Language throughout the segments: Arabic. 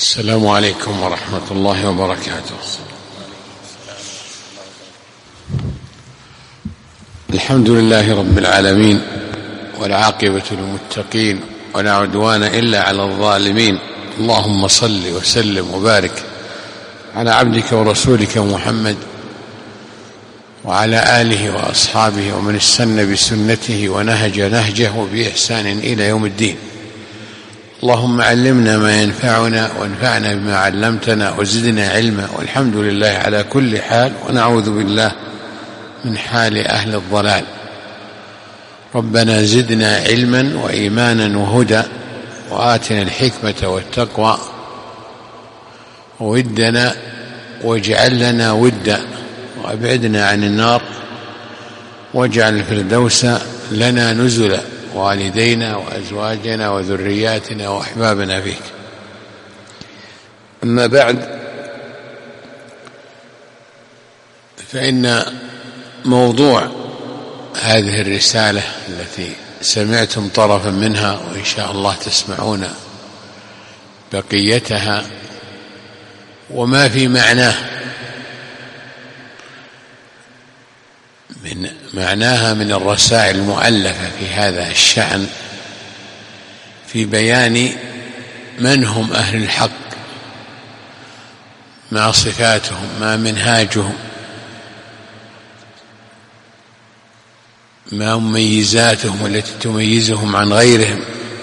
السلام عليكم ورحمة الله وبركاته. الحمد لله رب العالمين، والعاقبة للمتقين، ولا عدوان إلا على الظالمين. اللهم صل وسلم وبارك على عبدك ورسولك محمد وعلى آله وأصحابه ومن استنى بسنته ونهج نهجه بإحسان إلى يوم الدين. اللهم علمنا ما ينفعنا وانفعنا بما علمتنا وزدنا علما، والحمد لله على كل حال، ونعوذ بالله من حال أهل الضلال. ربنا زدنا علما وإيمانا وهدى، وآتنا الحكمة والتقوى، وودنا واجعل لنا ودا، وأبعدنا عن النار، واجعل الفردوس لنا نزلا، والدينا وأزواجنا وذرياتنا وأحبابنا فيك. أما بعد، فإن موضوع هذه الرسالة التي سمعتم طرفا منها، وإن شاء الله تسمعون بقيتها وما في معناها من الرسائل المؤلفة في هذا الشأن، في بيان من هم أهل الحق، ما صفاتهم، ما منهاجهم، ما مميزاتهم التي تميزهم عن غيرهم،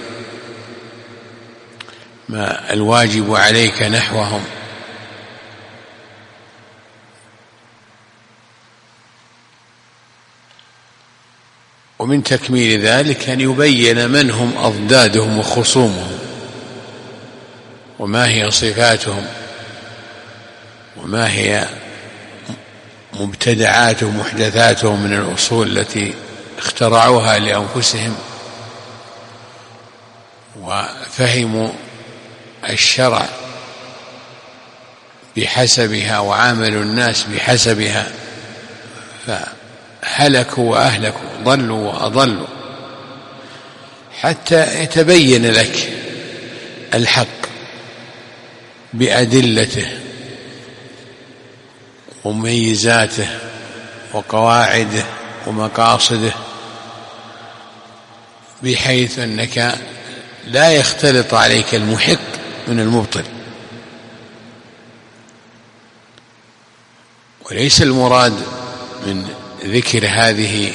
ما الواجب عليك نحوهم. ومن تكميل ذلك أن يبين من هم أضدادهم وخصومهم، وما هي صفاتهم، وما هي مبتدعاتهم ومحدثاتهم من الأصول التي اخترعوها لأنفسهم، وفهموا الشرع بحسبها وعاملوا الناس بحسبها، فهلكوا وأهلكوا، ضلوا وأضلوا، حتى يتبين لك الحق بأدلته ومميزاته وقواعده ومقاصده، بحيث أنك لا يختلط عليك المحق من المبطل. وليس المراد من ذكر هذه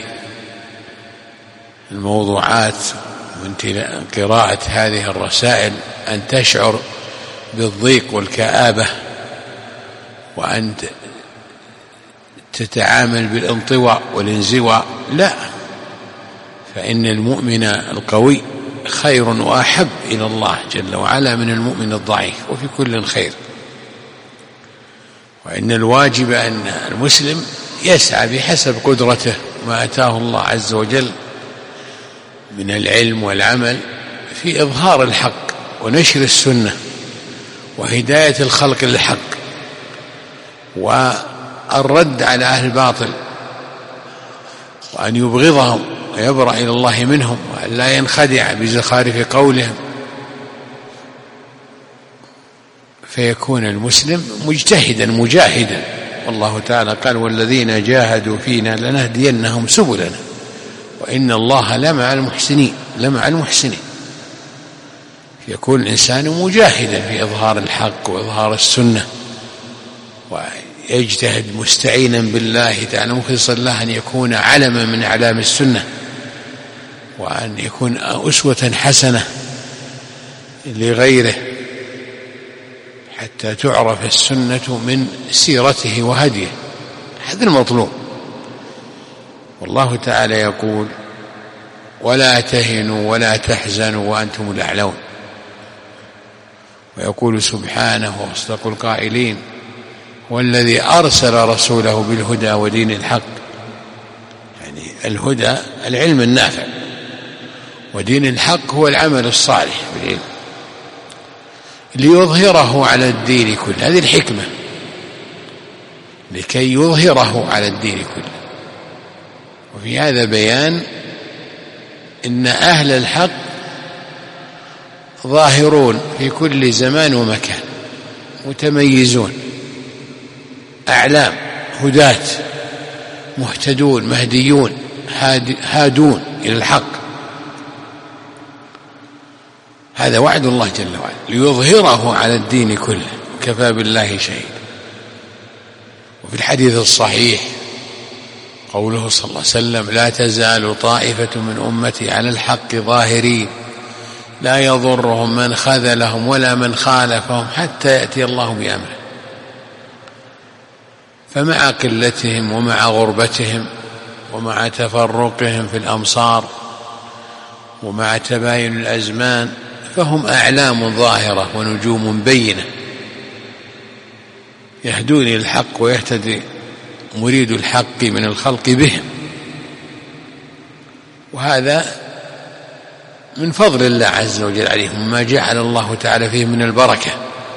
الموضوعات من قراءة هذه الرسائل أن تشعر بالضيق والكآبة، وأن تتعامل بالانطواء والانزواء، لا، فإن المؤمن القوي خير وأحب إلى الله جل وعلا من المؤمن الضعيف، وفي كل خير. وإن الواجب أن المسلم يسعى بحسب قدرته ما أتاه الله عز وجل من العلم والعمل في إظهار الحق ونشر السنة وهداية الخلق للحق، والرد على أهل الباطل، وأن يبغضهم ويبرأ إلى الله منهم، وأن لا ينخدع بزخارف قولهم، فيكون المسلم مجتهدا مجاهدا. والله تعالى قال: والذين جاهدوا فينا لنهدينهم سبلنا وإن الله لمع المحسنين. يكون الإنسان مجاهدا في إظهار الحق وإظهار السنة، ويجتهد مستعينا بالله تعالى مخلصا له أن يكون علما من أعلام السنة، وأن يكون أسوة حسنة لغيره، حتى تعرف السنة من سيرته وهديه. هذا المطلوب. والله تعالى يقول: ولا تهنوا ولا تحزنوا وأنتم الأعلون. ويقول سبحانه وأصدق القائلين: والذي أرسل رسوله بالهدى ودين الحق. يعني الهدى العلم النافع، ودين الحق هو العمل الصالح بالعلم، ليظهره على الدين كله. هذه الحكمة، لكي يظهره على الدين كله. وفي هذا بيان إن أهل الحق ظاهرون في كل زمان ومكان، متميزون أعلام هداة مهتدون مهديون هادون إلى الحق. هذا وعد الله جل وعلا ليظهره على الدين كله، وكفى بالله شهيدا. وفي الحديث الصحيح قوله صلى الله عليه وسلم: لا تزال طائفة من أمتي على الحق ظاهرين لا يضرهم من خذلهم ولا من خالفهم حتى يأتي الله بأمره. فمع قلتهم ومع غربتهم ومع تفرقهم في الأمصار ومع تباين الأزمان فهم أعلام ظاهرة ونجوم بينة يهدون إلى الحق ويهتدي مريد الحق من الخلق بهم. وهذا من فضل الله عز وجل عليهم، ما جعل الله تعالى فيه من البركة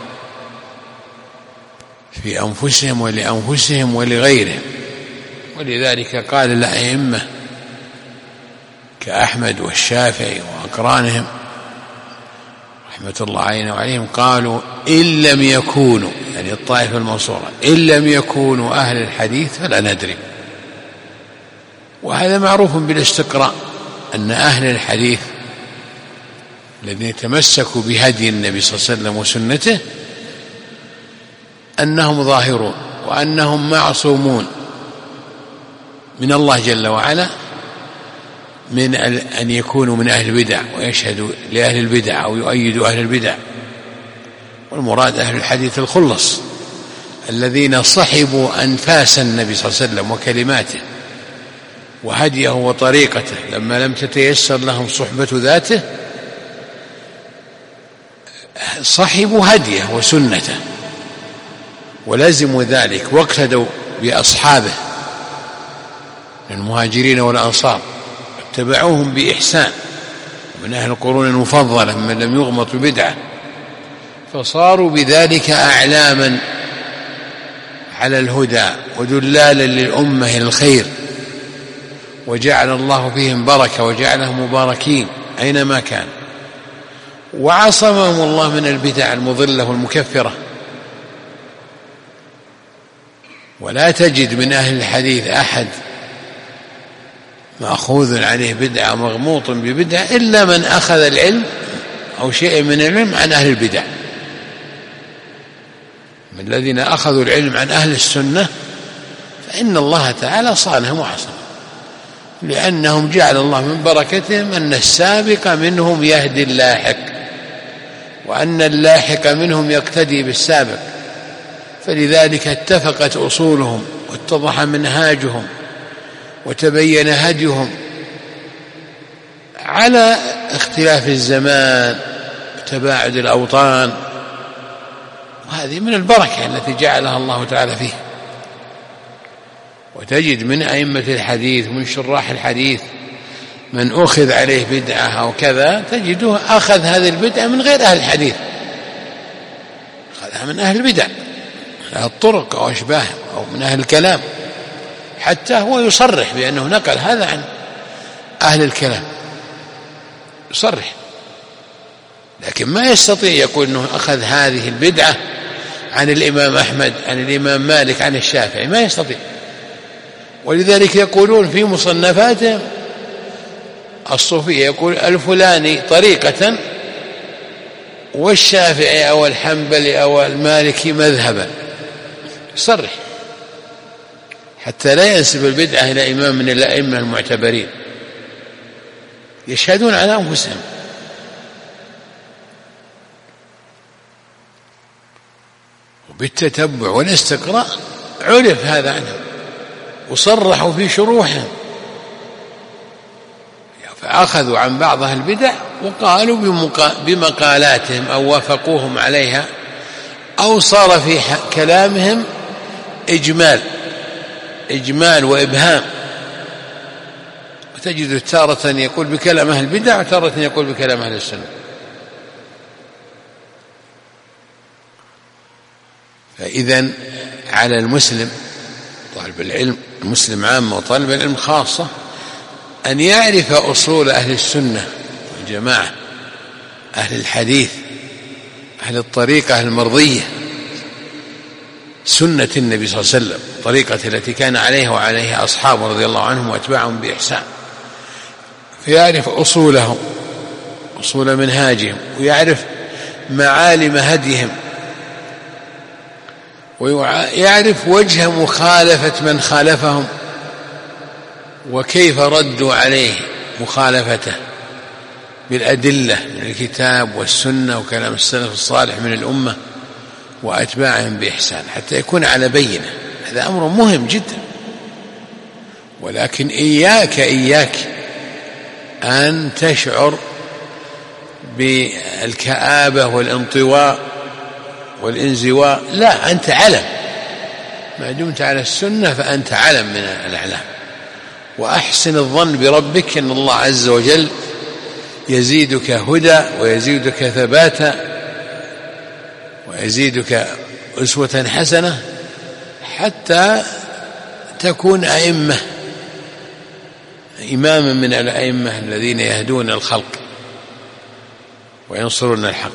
في أنفسهم ولأنفسهم ولغيرهم. ولذلك قال الأئمة كأحمد والشافعي وأقرانهم رحمة الله علينا وعليهم قالوا: إن لم يكونوا، يعني الطائفة المنصورة، إن لم يكونوا أهل الحديث فلا ندري. وهذا معروف بالاستقراء أن أهل الحديث الذين تمسكوا بهدي النبي صلى الله عليه وسلم وسنته أنهم ظاهرون وأنهم معصومون من الله جل وعلا من أن يكونوا من أهل البدع ويشهدوا لأهل البدع أو يؤيدوا أهل البدع. والمراد أهل الحديث الخلص الذين صحبوا أنفاس النبي صلى الله عليه وسلم وكلماته وهديه وطريقته لما لم تتيسر لهم صحبة ذاته، صحبوا هديه وسنته ولزموا ذلك واقتدوا بأصحابه من المهاجرين والأنصار اتبعوهم بإحسان من أهل القرون المفضلة من لم يغمط بدعة، فصاروا بذلك أعلاما على الهدى ودلالا للأمة الخير، وجعل الله فيهم بركة وجعلهم مباركين أينما كان، وعصمهم الله من البدع المضلة والمكفرة. ولا تجد من أهل الحديث أحد مأخوذ عليه بدعة مغموط ببدعة إلا من أخذ العلم أو شيء من العلم عن أهل البدع. من الذين أخذوا العلم عن أهل السنة فإن الله تعالى صانهم وعصمهم، لأنهم جعل الله من بركتهم أن السابق منهم يهدي اللاحق وأن اللاحق منهم يقتدي بالسابق، فلذلك اتفقت أصولهم واتضح منهاجهم وتبين هديهم على اختلاف الزمان وتباعد الأوطان. وهذه من البركة التي جعلها الله تعالى فيه. وتجد من أئمة الحديث ومن شراح الحديث من أخذ عليه بدعة أو كذا تجده أخذ هذه البدعة من غير أهل الحديث، أخذها من أهل البدع، أهل الطرق أو أشباه أو من أهل الكلام، حتى هو يصرح بأنه نقل هذا عن أهل الكلام، يصرح، لكن ما يستطيع يقول أنه أخذ هذه البدعة عن الإمام أحمد عن الإمام مالك عن الشافعي، ما يستطيع. ولذلك يقولون في مصنفاتهم الصوفية يقول الفلاني طريقة والشافعي أو الحنبلي أو المالكي مذهبا، يصرح حتى لا ينسب البدعة إلى إمام من الأئمة المعتبرين، يشهدون على أنفسهم. وبالتتبع والاستقراء عرف هذا عنهم وصرحوا في شروحهم، فأخذوا عن بعض أهل البدع وقالوا بمقالاتهم أو وافقوهم عليها، أو صار في كلامهم إجمال وإبهام. وتجد تارة يقول بكلام أهل البدع وتارة يقول بكلام أهل السنة. فإذن على المسلم طالب العلم، المسلم عامة وطالب العلم خاصة، أن يعرف أصول أهل السنة والجماعة، أهل الحديث، أهل الطريقة المرضية، سنة النبي صلى الله عليه وسلم، طريقة التي كان عليها وعليها أصحابه رضي الله عنهم وأتباعهم بإحسان، فيعرف أصولهم، أصول منهاجهم، ويعرف معالم هديهم، ويعرف وجه مخالفة من خالفهم وكيف ردوا عليه مخالفته بالأدلة من الكتاب والسنة وكلام السلف الصالح من الأمة وأتباعهم بإحسان حتى يكون على بينة. هذا أمر مهم جدا. ولكن إياك أن تشعر بالكآبة والانطواء والانزواء، لا، أنت علم، ما دمت على السنة فأنت علم من الأعلام. وأحسن الظن بربك أن الله عز وجل يزيدك هدى ويزيدك ثباتا ويزيدك أسوة حسنة حتى تكون أئمة، إماما من الأئمة الذين يهدون الخلق وينصرون الحق.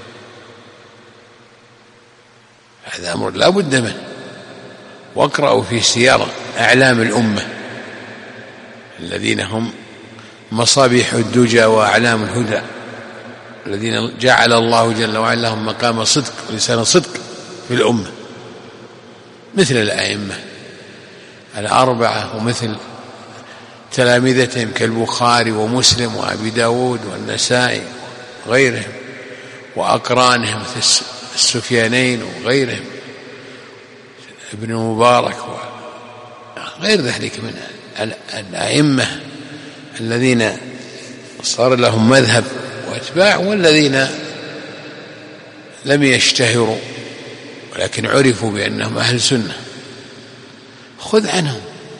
هذا أمر لا بد منه. واقرأوا في سير أعلام الأمة الذين هم مصابيح الدجى وأعلام الهدى، الذين جعل الله جل وعلا لهم مقام صدق ولسان صدق في الأمة، مثل الأئمة الأربعة ومثل تلامذتهم كالبخاري ومسلم وأبي داود والنسائي وغيرهم، وأقرانهم مثل السفيانين وغيرهم، ابن مبارك وغير ذلك من الأئمة الذين صار لهم مذهب واتباع، والذين لم يشتهروا ولكن عرفوا بأنهم أهل سنة، خذ عنهم.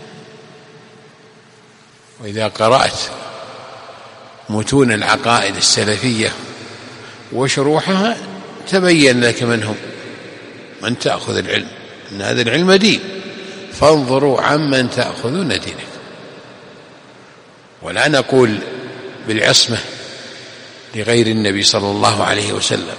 وإذا قرأت متون العقائد السلفية وشروحها تبين لك منهم من تأخذ العلم، إن هذا العلم دين، فانظروا عمن تأخذون دينك. ولا نقول بالعصمة لغير النبي صلى الله عليه وسلم،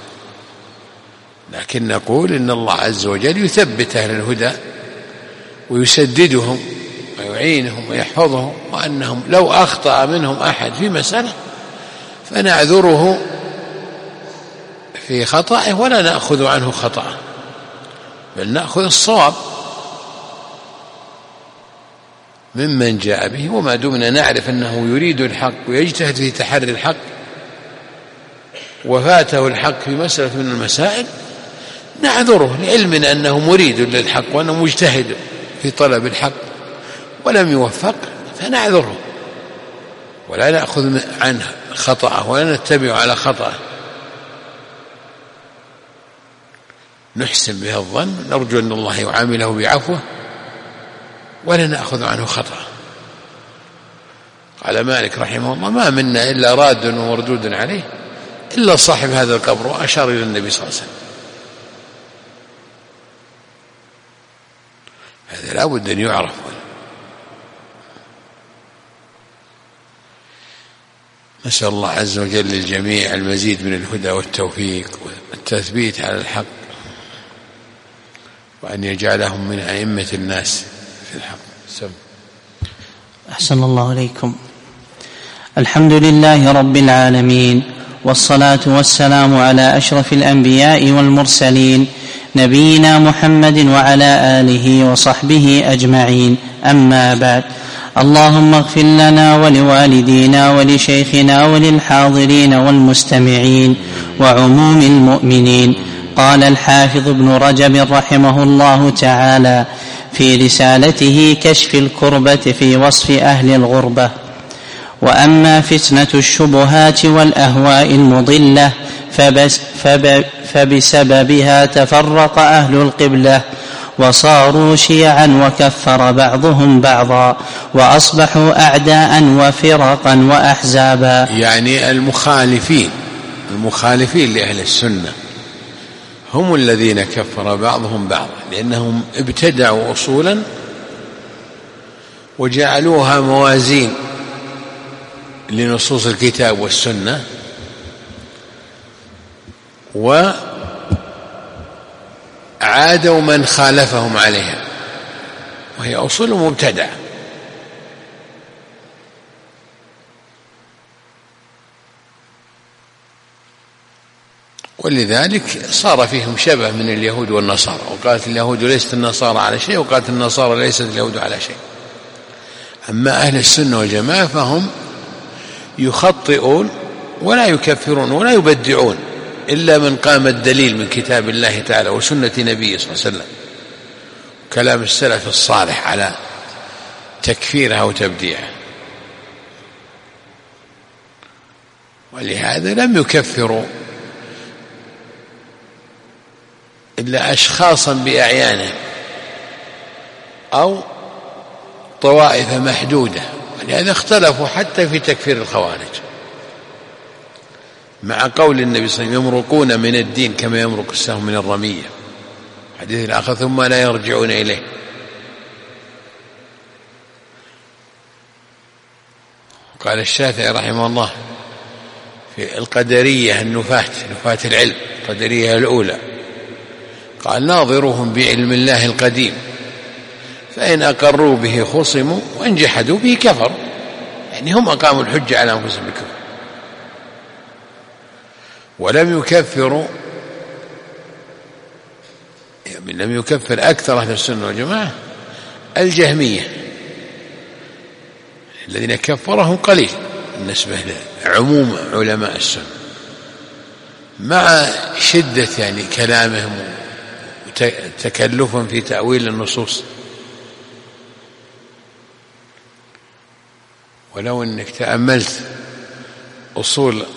لكن نقول إن الله عز وجل يثبت أهل الهدى ويسددهم ويعينهم ويحفظهم، وأنهم لو أخطأ منهم أحد في مسألة فنعذره في خطأه ولا نأخذ عنه خطأه، بل نأخذ الصواب ممن جاء به. وما دمنا نعرف أنه يريد الحق ويجتهد في تحري الحق وفاته الحق في مسألة من المسائل نعذره لعلمنا أنه مريد للحق وأنه مجتهد في طلب الحق ولم يوفق، فنعذره ولا نأخذ عنه خطأه ولا نتبع على خطأه، نحسن به الظن، نرجو أن الله يعامله بعفوه ولا نأخذ عنه خطأ. قال مالك رحمه الله: ما منا إلا راد ومردود عليه إلا صاحب هذا القبر، وأشار إلى النبي صلى الله عليه وسلم. هذا لا بد أن يعرف. نسأل الله عز وجل للجميع المزيد من الهدى والتوفيق والتثبيت على الحق، وأن يجعلهم من أئمة الناس في الحق. أحسن الله إليكم. الحمد لله رب العالمين، والصلاة والسلام على أشرف الأنبياء والمرسلين، نبينا محمد وعلى آله وصحبه أجمعين. أما بعد، اللهم اغفر لنا ولوالدينا ولشيخنا وللحاضرين والمستمعين وعموم المؤمنين. قال الحافظ ابن رجب رحمه الله تعالى في رسالته كشف الكربة في وصف أهل الغربة: وأما فتنة الشبهات والأهواء المضلة فبسببها تفرق أهل القبلة وصاروا شيعا وكفر بعضهم بعضا وأصبحوا أعداء وفرقا وأحزابا. يعني المخالفين لأهل السنة هم الذين كفر بعضهم بعضا، لأنهم ابتدعوا أصولا وجعلوها موازين لنصوص الكتاب والسنة، وعاروا وعادوا من خالفهم عليها، وهي أصول مبتدعة. ولذلك صار فيهم شبه من اليهود والنصارى، وقالت اليهود ليست النصارى على شيء، وقالت النصارى ليست اليهود على شيء. أما أهل السنة والجماعة فهم يخطئون ولا يكفرون ولا يبدعون إلا من قام الدليل من كتاب الله تعالى وسنة نبيه صلى الله عليه وسلم، كلام السلف الصالح على تكفيرها وتبديعها. ولهذا لم يكفروا إلا أشخاصا بأعيانهم أو طوائف محدودة، ولهذا اختلفوا حتى في تكفير الخوارج، مع قول النبي صلى الله عليه وسلم يمرقون من الدين كما يمرق السهم من الرمية، حديث الآخر ثم لا يرجعون إليه. قال الشافعي رحمه الله في القدرية النفاة العلم، القدرية الأولى، قال ناظرهم بعلم الله القديم، فإن أقروا به خصموا وإن جحدوا به كفروا. يعني هم أقاموا الحجة على أنفسهم بكفر، ولم يكفروا، يعني لم يكفر أكثر أهل السنة والجماعة الجهمية الذين كفرهم قليل بالنسبة لعموم علماء السنة، مع شدة يعني كلامهم وتكلفهم في تأويل النصوص. ولو أنك تأملت أصول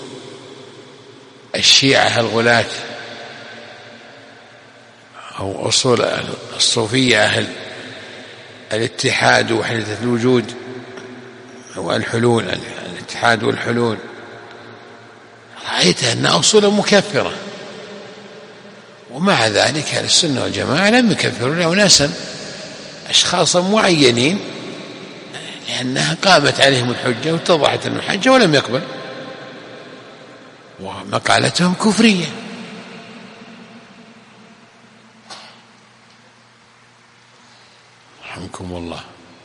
الشيعة الغلاة أو أصول الصوفية أهل الاتحاد ووحدة الوجود والحلول، الاتحاد والحلول، رأيت أنها أصول مكفرة، ومع ذلك أهل السنة والجماعة لم يكفروا لأناسا أشخاصا معينين، لأنها قامت عليهم الحجة واتضحت أن الحجة ولم يقبل، ومقالتهم كفرية. رحمكم الله.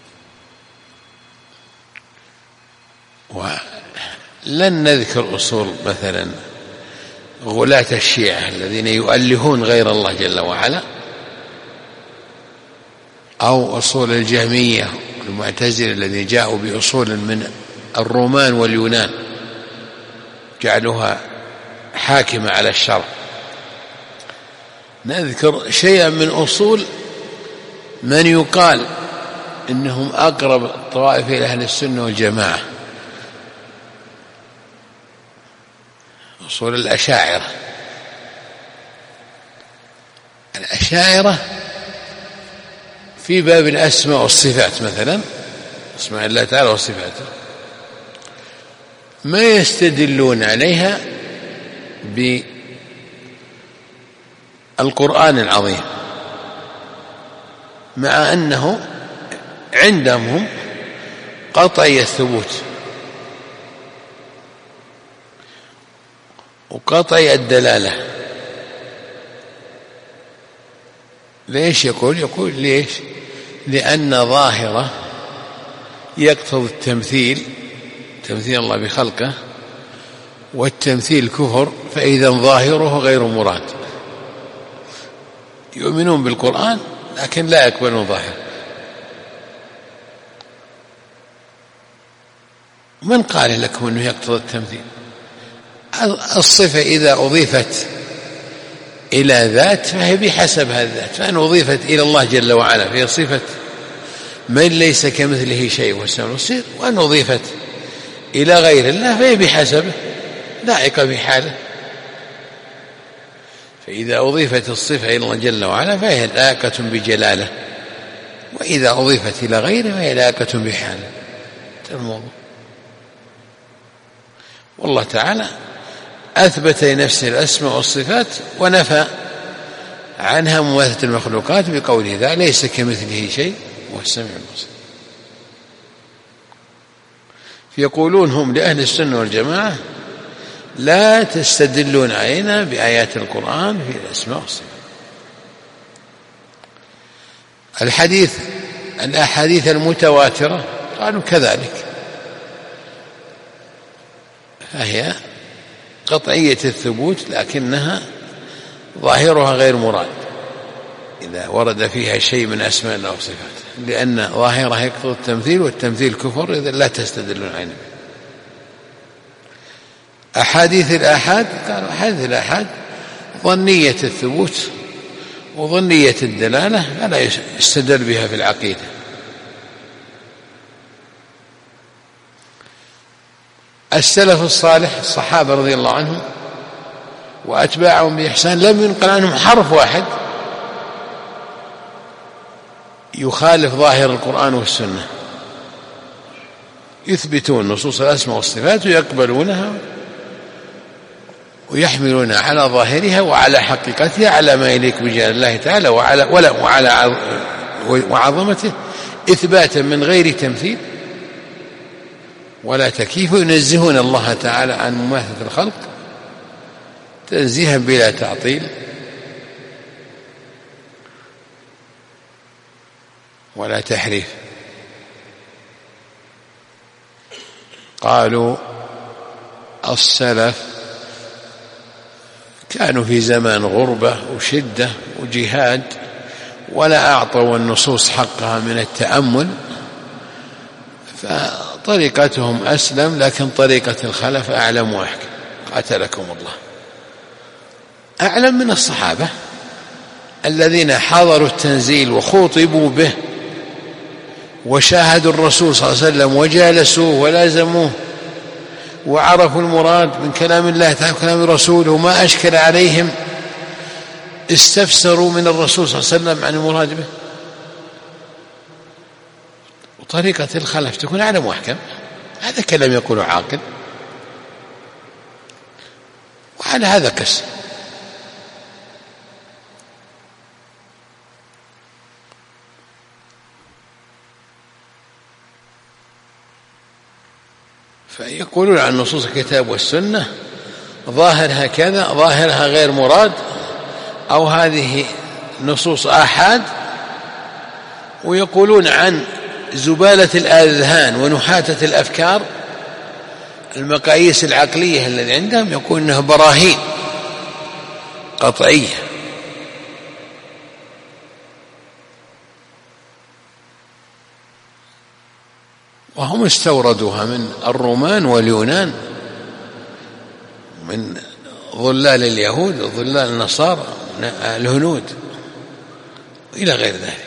ولن نذكر أصول مثلا غلاة الشيعة الذين يؤلهون غير الله جل وعلا، أو أصول الجهمية المعتزلة الذين جاءوا بأصول من الرومان واليونان جعلوها حاكمة على الشرع. نذكر شيئا من أصول من يقال إنهم أقرب الطوائف إلى أهل السنة والجماعة، أصول الأشاعرة. الأشاعرة في باب الأسماء والصفات مثلا، أسماء الله تعالى وصفاته، ما يستدلون عليها بالقرآن العظيم، مع أنه عندهم قطعي الثبوت وقطعي الدلالة. ليش يقول ليش؟ لأن ظاهرة يقتضي التمثيل، تمثيل الله بخلقه، والتمثيل كفر، فإذا ظاهره غير مراد. يؤمنون بالقرآن لكن لا يقبلون ظاهر. من قال لكم أنه يقتضي التمثيل؟ الصفة إذا أضيفت إلى ذات فهي بحسب هذا الذات، فإن أضيفت إلى الله جل وعلا فهي صفة من ليس كمثله شيء وهو السميع البصير، وأن أضيفت إلى غير الله فهي بحسبه لائقة بحاله. فإذا أضيفت الصفة إلى الله جل وعلا فهي لائقة بجلاله، وإذا أضيفت إلى غيره فهي لائقة بحاله. الموضوع والله تعالى أثبت لنفسه الأسماء والصفات ونفى عنها مماثلة المخلوقات بقوله ذا ليس كمثله شيء وهو السميع البصير. يقولون هم لأهل السنة والجماعة لا تستدلون علينا بآيات القرآن في الأسماء والصفات. الأحاديث المتواترة قالوا كذلك، فهي قطعية الثبوت لكنها ظاهرها غير مراد إذا ورد فيها شيء من أسماء الله وصفاته، لأن ظاهرها يقتضي التمثيل، والتمثيل كفر إذا لا تستدلون عليه. أحاديث الآحاد قالوا أحاديث الآحاد ظنية الثبوت وظنية الدلالة فلا يستدل بها في العقيدة. السلف الصالح الصحابة رضي الله عنهم وأتباعهم بإحسان لم ينقل عنهم حرف واحد يخالف ظاهر القرآن والسنة، يثبتون نصوص الأسماء والصفات ويقبلونها ويحملونها على ظاهرها وعلى حقيقتها على ما يليق بجلال الله تعالى وعلى وعظمته، إثباتا من غير تمثيل ولا تكييف، ينزهون الله تعالى عن مماثلة الخلق تنزيها بلا تعطيل ولا تحريف. قالوا السلف كانوا في زمان غربة وشدة وجهاد ولا أعطوا النصوص حقها من التأمل، فطريقتهم أسلم، لكن طريقة الخلف أعلم وأحكم قاتلكم الله، أعلم من الصحابة الذين حضروا التنزيل وخوطبوا به وشاهدوا الرسول صلى الله عليه وسلم وجالسوه ولازموه وعرفوا المراد من كلام الله تعالى وكلام رسوله وما أشكل عليهم استفسروا من الرسول صلى الله عليه وسلم عن المراد به. وطريقة الخلف تكون أعلم وأحكم، هذا كلام يقوله عاقل، وعلى هذا كسر. فيقولون عن نصوص الكتاب والسنة ظاهرها كذا، ظاهرها غير مراد، أو هذه نصوص آحاد، ويقولون عن زبالة الأذهان ونحاتة الأفكار المقاييس العقلية الذي عندهم يقول إنها براهين قطعية. وهم استوردوها من الرومان واليونان، من ظلال اليهود وظلال النصارى الهنود إلى غير ذلك.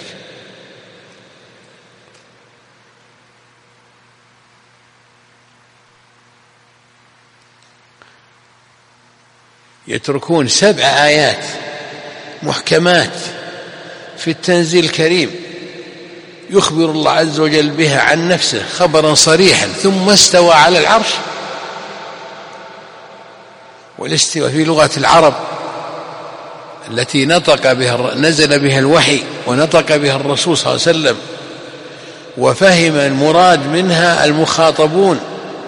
يتركون 7 آيات محكمات في التنزيل الكريم يخبر الله عز وجل بها عن نفسه خبرا صريحا، ثم استوى على العرش. والاستواء في لغة العرب التي نزل بها الوحي ونطق بها الرسول صلى الله عليه وسلم وفهم المراد منها المخاطبون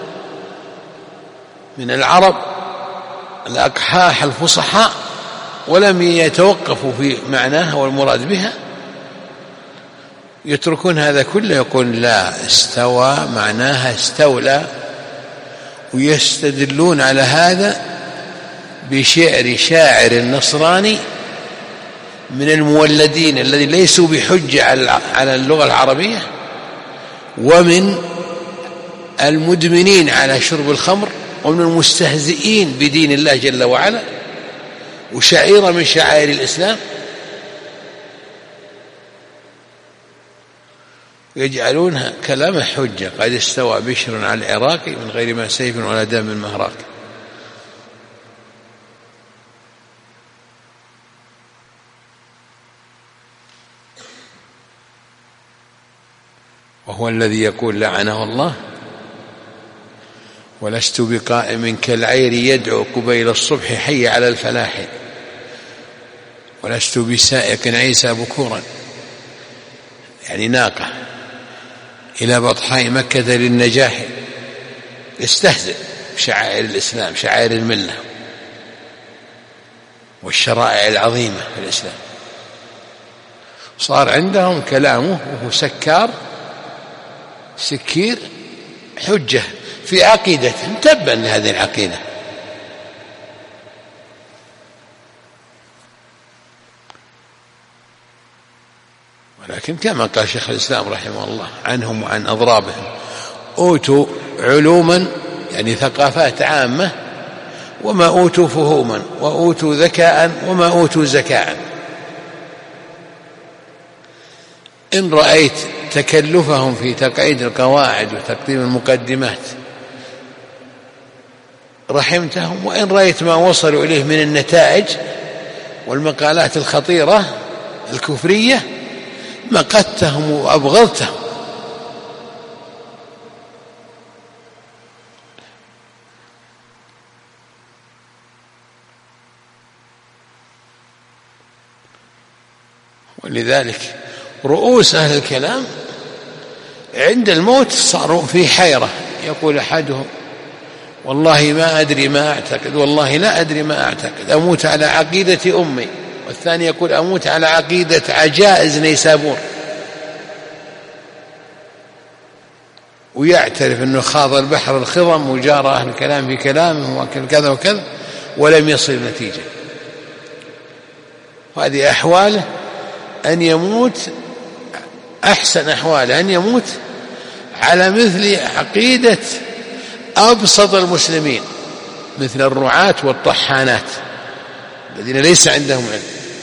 من العرب الأقحاح الفصحاء ولم يتوقفوا في معناها والمراد بها، يتركون هذا كله يقول لا، استوى معناها استولى، ويستدلون على هذا بشعر شاعر نصراني من المولدين الذي ليسوا بحجة على اللغة العربية، ومن المدمنين على شرب الخمر، ومن المستهزئين بدين الله جل وعلا، وشعيرة من شعائر الإسلام، يجعلونها كلام حجة. قد استوى بشر على العراق من غير ما سيف ولا دم مهراق. وهو الذي يقول لعنه الله: ولست بقائم كالعير يدعو قبيل الصبح حي على الفلاح، ولست بسائق عيسى بكورا، يعني ناقة إلى بطحاء مكة للنجاح، يستهزئ بشعائر الإسلام، شعائر الملة والشرائع العظيمة في الإسلام. صار عندهم كلامه وهو سكير حجة في عقيدتهم، تبا لهذه العقيدة. ولكن كما قال شيخ الإسلام رحمه الله عنهم وعن أضرابهم: أوتوا علوما يعني ثقافات عامة، وما أوتوا فهوما، وأوتوا ذكاء وما أوتوا زكاء. إن رأيت تكلفهم في تقعيد القواعد وتقديم المقدمات رحمتهم، وإن رأيت ما وصلوا إليه من النتائج والمقالات الخطيرة الكفرية مقتهم وأبغضتهم. ولذلك رؤوس أهل الكلام عند الموت صاروا في حيرة. يقول أحدهم: والله ما أدري ما أعتقد، والله لا أدري ما أعتقد، أموت على عقيدة أمي. والثاني يقول: أموت على عقيدة عجائز نيسابور، ويعترف أنه خاض البحر الخضم وجار أهل الكلام في كلامه وكذا وكذا ولم يصل نتيجة. وهذه أحواله أن يموت، أحسن أحواله أن يموت على مثل عقيدة أبسط المسلمين، مثل الرعاة والطحانات الذين ليس عندهم علم.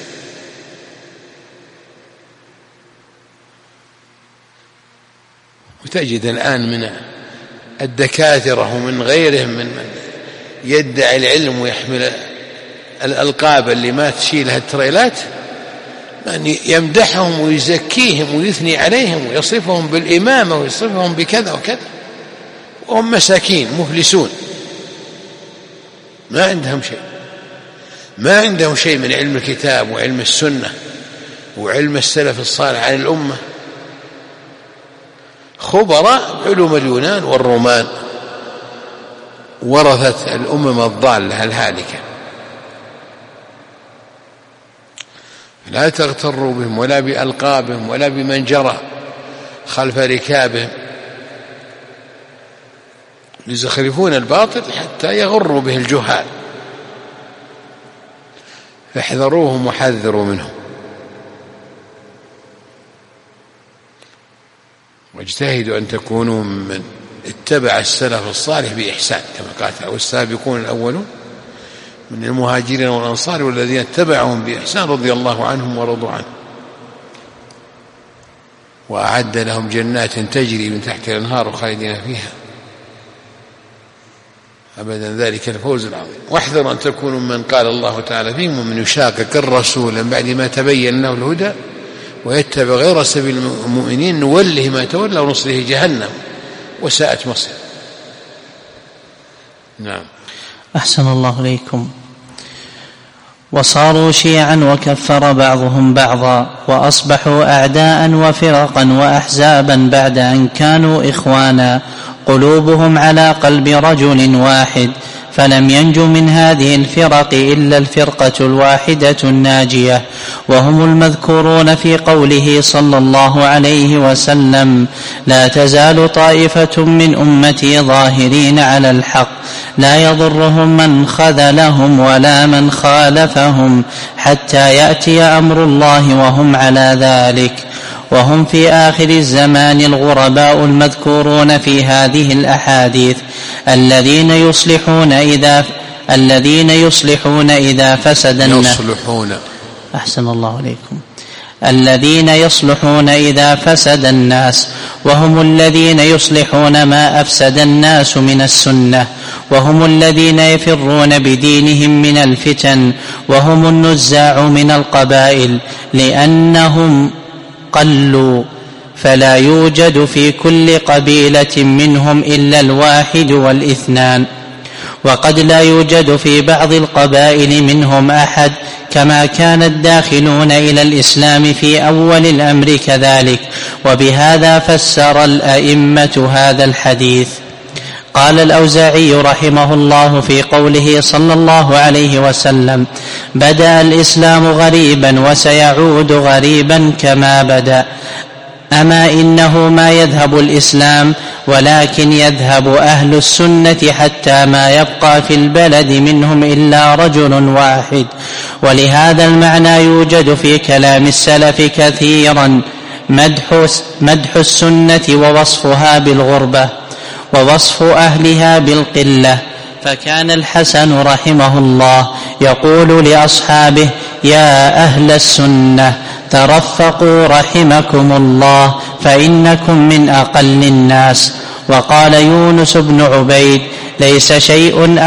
وتجد الآن من الدكاترة ومن غيرهم من يدعي العلم ويحمل الألقاب اللي ما تشيلها التريلات، يعني يمدحهم ويزكيهم ويثني عليهم ويصفهم بالإمامة ويصفهم بكذا وكذا، وهم مساكين مفلسون ما عندهم شيء من علم الكتاب وعلم السنة وعلم السلف الصالح عن الأمة، خبراء علوم اليونان والرومان، ورثت الأمم الضالة الهالكة. لا تغتروا بهم ولا بألقابهم ولا بمن جرى خلف ركابهم، يزخرفون الباطل حتى يغروا به الجهال، فاحذروهم وحذروا منهم، واجتهدوا أن تكونوا من اتبع السلف الصالح بإحسان، كما قال: والسابقون الأولون من المهاجرين والأنصار والذين اتبعهم بإحسان رضي الله عنهم ورضوا عنه، وأعد لهم جنات تجري من تحت الأنهار خالدين فيها أبدا، ذلك الفوز العظيم. واحذروا أن تكونوا من قال الله تعالى فيهم: ومن يشاقق الرسول من بعد ما تبين له الهدى ويتبع غير سبيل المؤمنين نوله ما تولى ونصله جهنم وساءت مصير. نعم. أحسن الله إليكم. وصاروا شيعا وكفر بعضهم بعضا، وأصبحوا أعداء وفرقا وأحزابا بعد أن كانوا إخوانا، قلوبهم على قلب رجل واحد، فلم ينج من هذه الفرق إلا الفرقة الواحدة الناجية، وهم المذكورون في قوله صلى الله عليه وسلم: لا تزال طائفة من أمتي ظاهرين على الحق، لا يضرهم من خذلهم ولا من خالفهم حتى يأتي أمر الله وهم على ذلك. وهم في آخر الزمان الغرباء المذكورون في هذه الأحاديث، الذين يصلحون إذا فسد الناس. أحسن الله عليكم. الذين يصلحون إذا فسد الناس، وهم الذين يصلحون ما أفسد الناس من السنة، وهم الذين يفرون بدينهم من الفتن، وهم النزاع من القبائل، لأنهم قلوا، فلا يوجد في كل قبيلة منهم إلا الواحد والاثنان، وقد لا يوجد في بعض القبائل منهم أحد، كما كان الداخلون إلى الإسلام في أول الأمر كذلك. وبهذا فسر الأئمة هذا الحديث. قال الأوزاعي رحمه الله في قوله صلى الله عليه وسلم: بدأ الإسلام غريبا وسيعود غريبا كما بدأ. أما إنه ما يذهب الإسلام ولكن يذهب أهل السنة حتى ما يبقى في البلد منهم إلا رجل واحد. ولهذا المعنى يوجد في كلام السلف كثيرا مدح السنة ووصفها بالغربة ووصف أهلها بالقلة. فكان الحسن رحمه الله يقول لأصحابه: يا أهل السنة ترفقوا رحمكم الله فإنكم من أقل الناس. وقال يونس بن عبيد: ليس شيء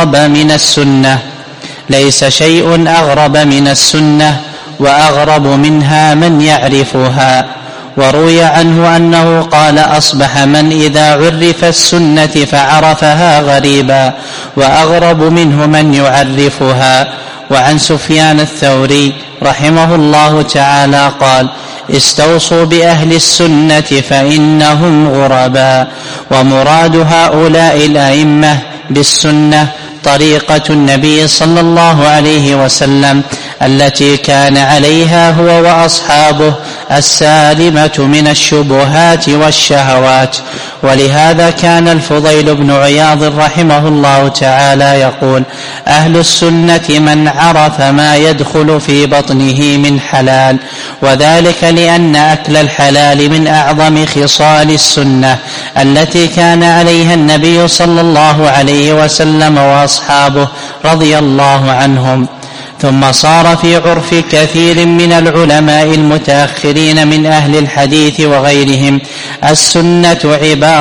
أغرب من السنة وأغرب منها من يعرفها. وروي عنه أنه قال: أصبح من إذا عرف السنة فعرفها غريبا، وأغرب منه من يعرفها. وعن سفيان الثوري رحمه الله تعالى قال: استوصوا بأهل السنة فإنهم غرباء. ومراد هؤلاء الأئمة بالسنة طريقة النبي صلى الله عليه وسلم التي كان عليها هو وأصحابه السالمة من الشبهات والشهوات. ولهذا كان الفضيل بن عياض رحمه الله تعالى يقول: أهل السنة من عرف ما يدخل في بطنه من حلال، وذلك لأن أكل الحلال من أعظم خصال السنة التي كان عليها النبي صلى الله عليه وسلم وأصحابه رضي الله عنهم. ثم صار في عرف كثير من العلماء المتأخرين من أهل الحديث وغيرهم السنة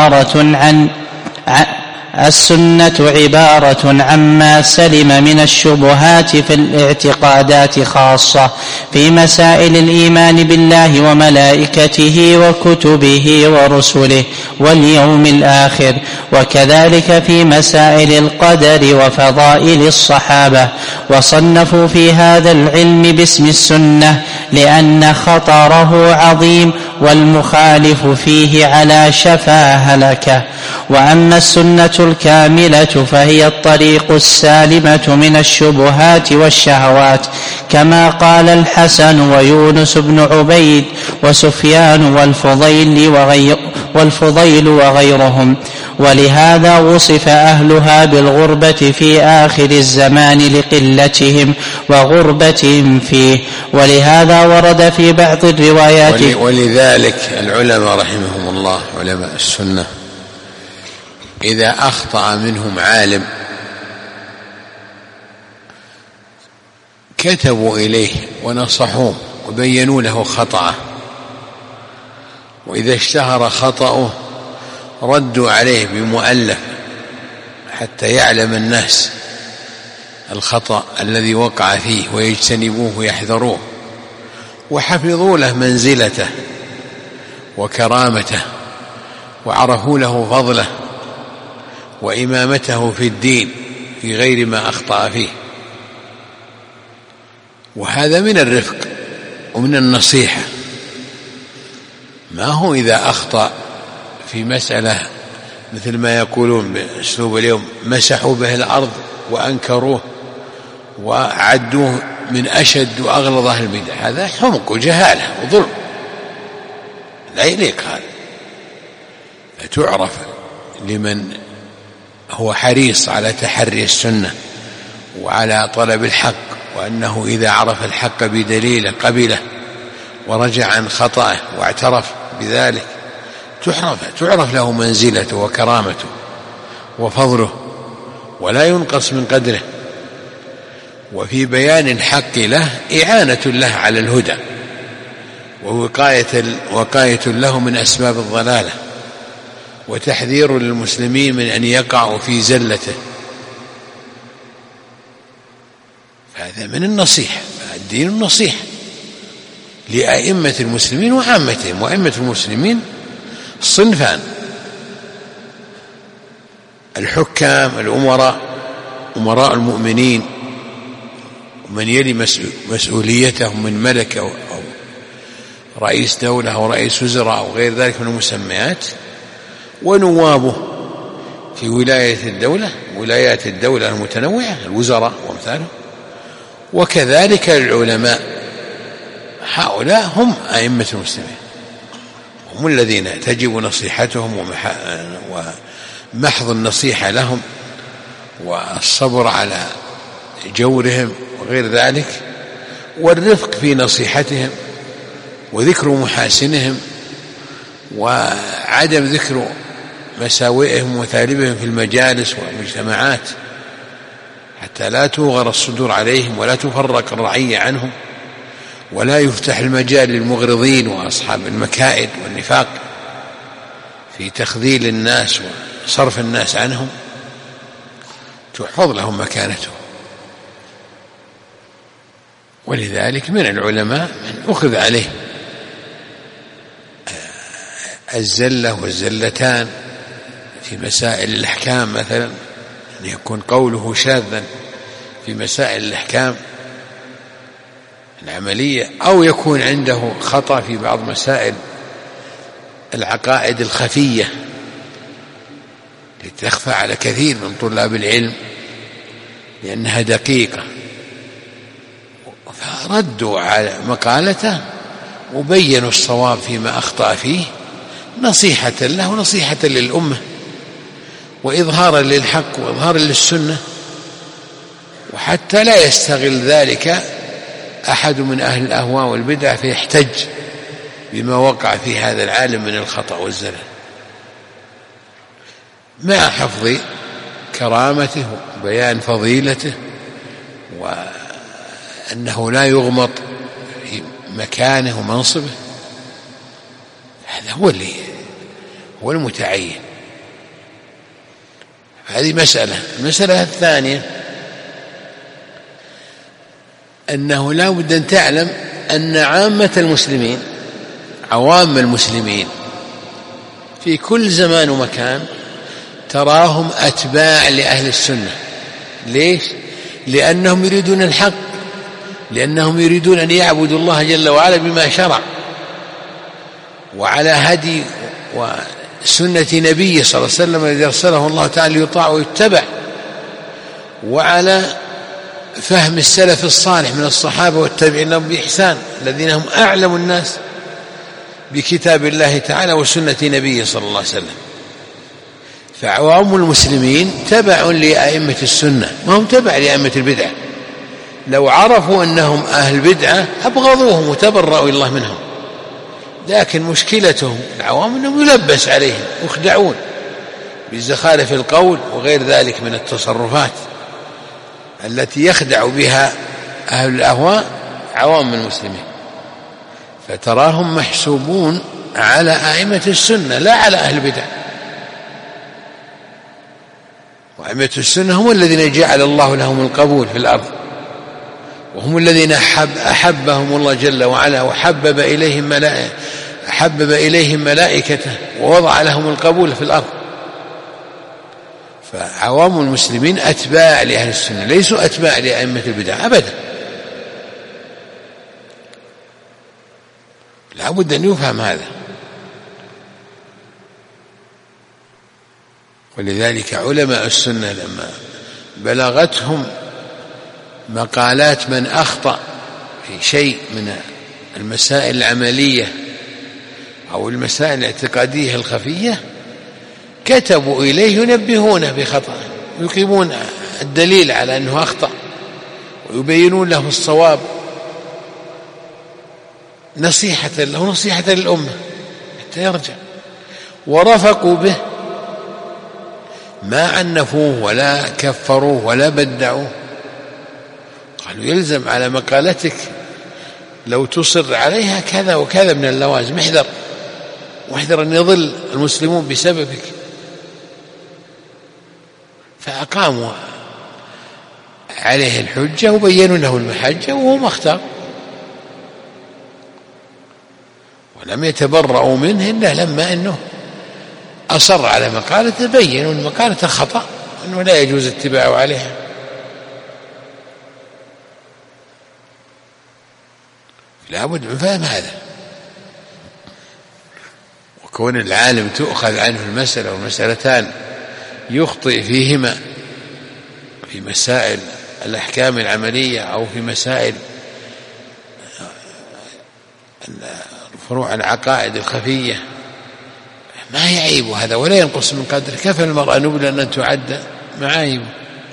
عبارة عما سلم من الشبهات في الاعتقادات، خاصة في مسائل الإيمان بالله وملائكته وكتبه ورسله واليوم الآخر، وكذلك في مسائل القدر وفضائل الصحابة. وصنفوا في هذا العلم باسم السنة لأن خطره عظيم والمخالف فيه على شفا هلكة. وأما السنة الكاملة فهي الطريق السالمة من الشبهات والشهوات، كما قال الحسن ويونس بن عبيد وسفيان والفضيل وغيرهم. ولهذا وصف أهلها بالغربة في آخر الزمان لقلتهم وغربتهم فيه. ولهذا ورد في بعض الروايات ولذلك العلماء رحمهم الله علماء السنة إذا أخطأ منهم عالم كتبوا إليه ونصحوه وبينوا له خطأه، وإذا اشتهر خطأه ردوا عليه بمؤلف حتى يعلم الناس الخطأ الذي وقع فيه ويجتنبوه ويحذروه، وحفظوا له منزلته وكرامته وعرفوا له فضله وإمامته في الدين في غير ما أخطأ فيه. وهذا من الرفق ومن النصيحة. ما هو إذا أخطأ في مسألة مثل ما يقولون بأسلوب اليوم مسحوا به الأرض وأنكروه وعدوه من أشد وأغلظ أهل البدع، هذا حمق وجهالة وظلم لا يليق هذا. فتعرف لمن هو حريص على تحري السنة وعلى طلب الحق، وأنه إذا عرف الحق بدليل قبله ورجع عن خطأه واعترف بذلك تعرف له منزلته وكرامته وفضله ولا ينقص من قدره. وفي بيان الحق له إعانة له على الهدى ووقاية له من أسباب الضلالة وتحذير للمسلمين من أن يقعوا في زلته. هذا من النصيحة، الدين النصيحة لأئمة المسلمين وعامتهم. وأئمة المسلمين صنفان: الحكام الأمراء أمراء المؤمنين ومن يلي مسؤوليتهم من ملك أو رئيس دولة أو رئيس وزراء أو غير ذلك من المسميات، ونوابه في ولايات الدولة المتنوعة، الوزراء وأمثالهم، وكذلك العلماء. هؤلاء هم أئمة المسلمين، هم الذين تجب نصيحتهم ومحض النصيحة لهم والصبر على جورهم وغير ذلك، والرفق في نصيحتهم وذكر محاسنهم وعدم ذكر مساوئهم ومثالبهم في المجالس والمجتمعات، حتى لا توغر الصدور عليهم ولا تفرق الرعية عنهم ولا يفتح المجال للمغرضين وأصحاب المكائد والنفاق في تخذيل الناس وصرف الناس عنهم، تحفظ لهم مكانتهم. ولذلك من العلماء من أخذ عليه الزلة والزلتان في مسائل الأحكام، مثلا أن يكون قوله شاذا في مسائل الأحكام العملية، أو يكون عنده خطأ في بعض مسائل العقائد الخفية التي تخفى على كثير من طلاب العلم لأنها دقيقة، فردوا على مقالته وبينوا الصواب فيما أخطأ فيه نصيحة له ونصيحة للأمة وإظهارا للحق وإظهارا للسنة، وحتى لا يستغل ذلك أحد من أهل الأهواء والبدع فيحتج بما وقع في هذا العالم من الخطأ والزلل، مع حفظ كرامته وبيان فضيلته وأنه لا يغمط في مكانه ومنصبه. هذا هو المتعين. هذه مسألة. المسألة الثانية أنه لا بد أن تعلم أن عامة المسلمين، عوام المسلمين في كل زمان ومكان تراهم أتباع لأهل السنة. ليش؟ لأنهم يريدون الحق، لأنهم يريدون أن يعبدوا الله جل وعلا بما شرع وعلى هدي وسنة نبيه صلى الله عليه وسلم الذي أرسله الله تعالى يطاع ويتبع، وعلى فهم السلف الصالح من الصحابة والتابعين لهم بإحسان الذين هم أعلم الناس بكتاب الله تعالى وسنة نبيه صلى الله عليه وسلم. فعوام المسلمين تبع لأئمة السنة، ما هم تبع لأئمة البدعة. لو عرفوا أنهم أهل بدعة أبغضوهم وتبرأوا الله منهم، لكن مشكلتهم العوام أنهم يلبس عليهم ويخدعون بزخارف القول وغير ذلك من التصرفات التي يخدع بها أهل الأهواء عوام المسلمين، فتراهم محسوبون على أئمة السنة لا على أهل البدع. وأئمة السنة هم الذين جعل الله لهم القبول في الأرض، وهم الذين أحبهم الله جل وعلا وحبب إليهم ملائكته ووضع لهم القبول في الأرض. فعوام المسلمين أتباع لأهل السنة، ليسوا أتباع لأئمة البدع أبدا. لا بد أن يفهم هذا. ولذلك علماء السنة لما بلغتهم مقالات من أخطأ في شيء من المسائل العملية أو المسائل الاعتقادية الخفية كتبوا إليه ينبهونه بخطأ ويقيمون الدليل على أنه أخطأ ويبينون له الصواب نصيحة له نصيحة للأمة حتى يرجع، ورفقوا به ما عنفوه ولا كفروه ولا بدعوه. قالوا يلزم على مقالتك لو تصر عليها كذا وكذا من اللوازم، واحذر أن يضل المسلمون بسببك. فأقاموا عليه الحجة وبينوا له المحجة وهو ما اختار، ولم يتبرأوا منه إلا لما أنه أصر على مقالته بينوا أن مقالته خطأ أنه لا يجوز اتباعه عليها. لا بد من فهم هذا. وكون العالم تؤخذ عنه المسألة والمسألتان يخطئ فيهما في مسائل الأحكام العملية أو في مسائل فروع العقائد الخفية ما يعيب هذا ولا ينقص من قدره. كفى المرأة نبلا أن تعد معايبه.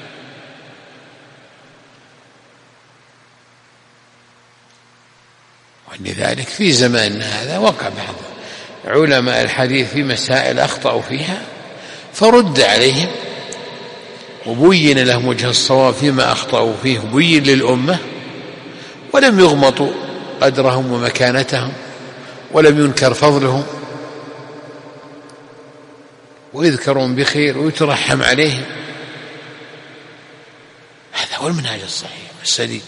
ولذلك في زماننا هذا وقع بعض علماء الحديث في مسائل أخطأوا فيها فرد عليهم وبين لهم وجه الصواب فيما أخطأوا فيه وبين للأمة، ولم يغمطوا قدرهم ومكانتهم ولم ينكر فضلهم، ويذكرون بخير ويترحم عليهم. هذا هو المنهج الصحيح السديد.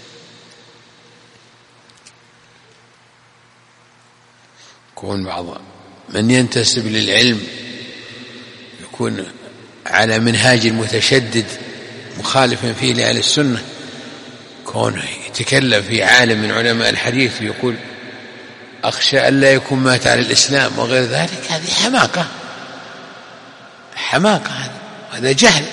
يكون بعض من ينتسب للعلم يكون على منهاج متشدد مخالفا فيه لأهل السنة، كونه يتكلم في عالم من علماء الحديث ويقول أخشى أن لا يكون مات على الإسلام وغير ذلك، هذه حماقة، هذا جهل،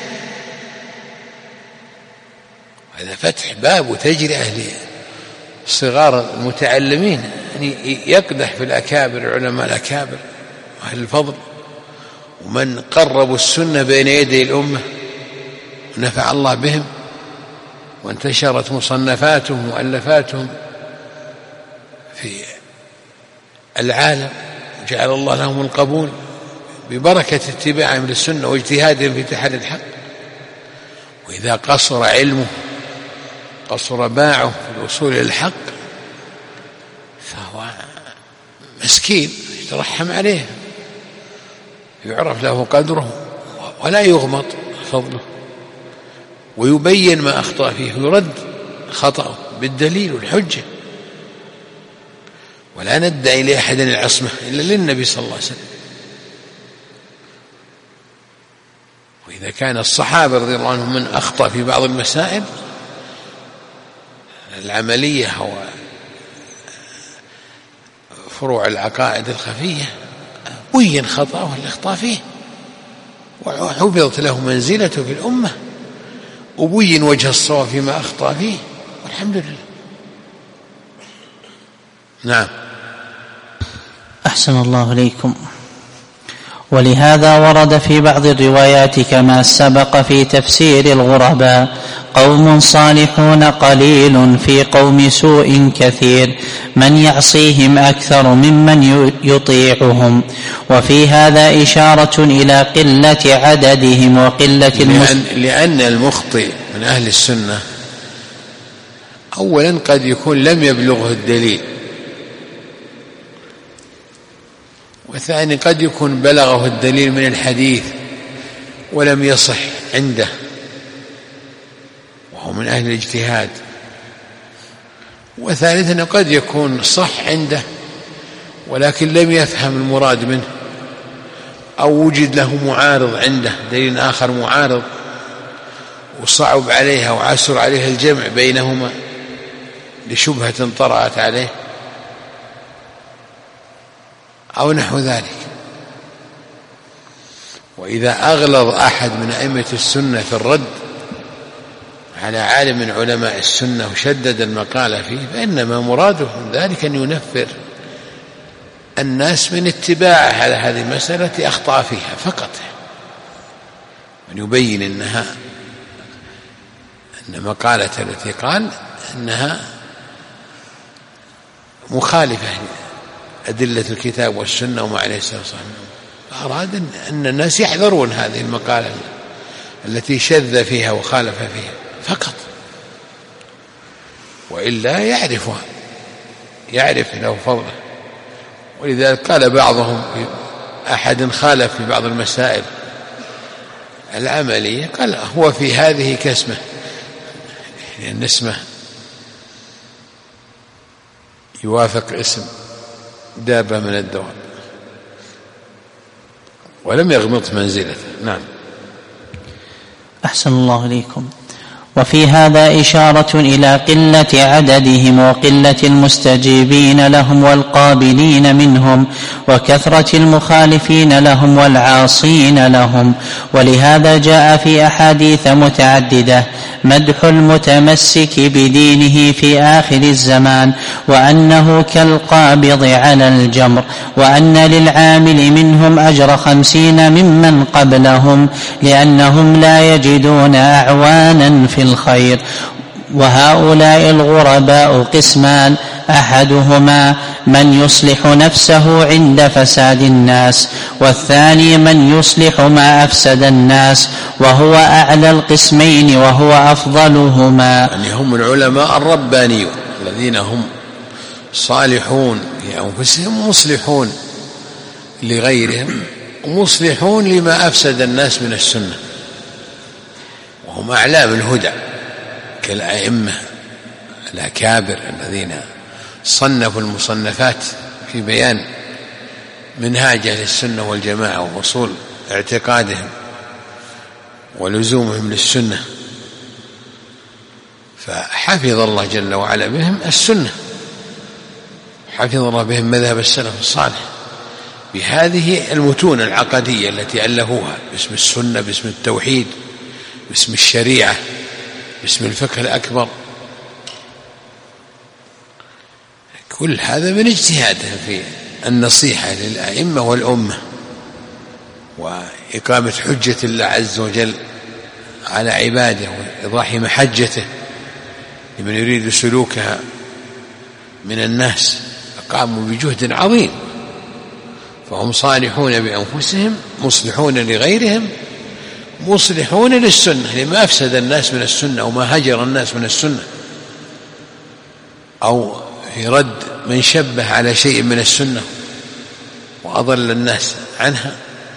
هذا فتح باب وتجرئة لصغار المتعلمين أن يقدح في الأكابر علماء الأكابر وأهل الفضل ومن قربوا السنة بين يدي الأمة ونفع الله بهم وانتشرت مصنفاتهم ومؤلفاتهم في العالم، جعل الله لهم القبول ببركة اتباعهم للسنة واجتهادهم في تحري الحق. وإذا قصر علمه قصر باعه في الوصول إلى الحق فهو مسكين يترحم عليه، يعرف له قدره ولا يغمط فضله، ويبين ما أخطأ فيه ويرد خطأه بالدليل والحجة. ولا ندعي لأحد العصمة إلا للنبي صلى الله عليه وسلم. وإذا كان الصحابة رضي الله عنهم من أخطأ في بعض المسائل العملية أو فروع العقائد الخفية بين خطأه والأخطاء فيه وحفظت له منزلته في الأمة وبين وجه الصواب فيما أخطأ فيه، والحمد لله. نعم. أحسن الله إليكم. ولهذا ورد في بعض الروايات كما سبق في تفسير الغرباء: قوم صالحون قليل في قوم سوء كثير، من يعصيهم أكثر ممن يطيعهم. وفي هذا إشارة إلى قلة عددهم وقلة لأن المخطئ من أهل السنة أولا قد يكون لم يبلغه الدليل، وثاني قد يكون بلغه الدليل من الحديث ولم يصح عنده وهو من أهل الاجتهاد، وثالثا قد يكون صح عنده ولكن لم يفهم المراد منه أو وجد له معارض عنده دليل آخر معارض وصعب عليها وعسر عليها الجمع بينهما لشبهة طرأت عليه أو نحو ذلك. وإذا أغلظ أحد من أئمة السنة في الرد على عالم من علماء السنة وشدد المقالة فيه فإنما مراده من ذلك أن ينفر الناس من اتباعه على هذه المسألة أخطأ فيها فقط، أن يبين أن مقالة التي قال أنها مخالفة أدلة الكتاب والسنة وما عليه الصلاة والسلام، فأراد أن الناس يحذرون هذه المقالة التي شذ فيها وخالف فيها فقط، وإلا يعرفها يعرف له فضله. ولذلك قال بعضهم أحد خالف في بعض المسائل العملية قال هو في هذه كاسمه، يعني اسمه يوافق اسم دابة من الدواب ولم يغمط منزلته. نعم. أحسن الله إليكم. وفي هذا إشارة إلى قلة عددهم وقلة المستجيبين لهم والقابلين منهم وكثرة المخالفين لهم والعاصين لهم. ولهذا جاء في أحاديث متعددة مدح المتمسك بدينه في آخر الزمان، وأنه كالقابض على الجمر، وأن للعامل منهم أجر 50 ممن قبلهم، لأنهم لا يجدون أعوانا في الخير. وهؤلاء الغرباء قسمان: أحدهما من يصلح نفسه عند فساد الناس، والثاني من يصلح ما أفسد الناس، وهو أعلى القسمين وهو أفضلهما. يعني هم العلماء الربانيون الذين هم صالحون لأنفسهم مصلحون لغيرهم ومصلحون لما أفسد الناس من السنة، وهم أعلام الهدى كالأئمة الأكابر الذين صنفوا المصنفات في بيان منهاج أهل السنة والجماعة ووصول اعتقادهم ولزومهم للسنة، فحفظ الله جل وعلا بهم السنة، حفظ الله بهم مذهب السلف الصالح بهذه المتون العقدية التي ألفوها باسم السنة، باسم التوحيد، باسم الشريعة، باسم الفقه الأكبر. كل هذا من اجتهادهم في النصيحة للأئمة والأمة وإقامة حجة الله عز وجل على عباده وإيضاح محجته لمن يريد سلوكها من الناس، فقاموا بجهد عظيم، فهم صالحون بأنفسهم مصلحون لغيرهم مصلحون للسنة لما أفسد الناس من السنة وما هجر الناس من السنة، أو في رد من شبه على شيء من السنة وأضل الناس عنها.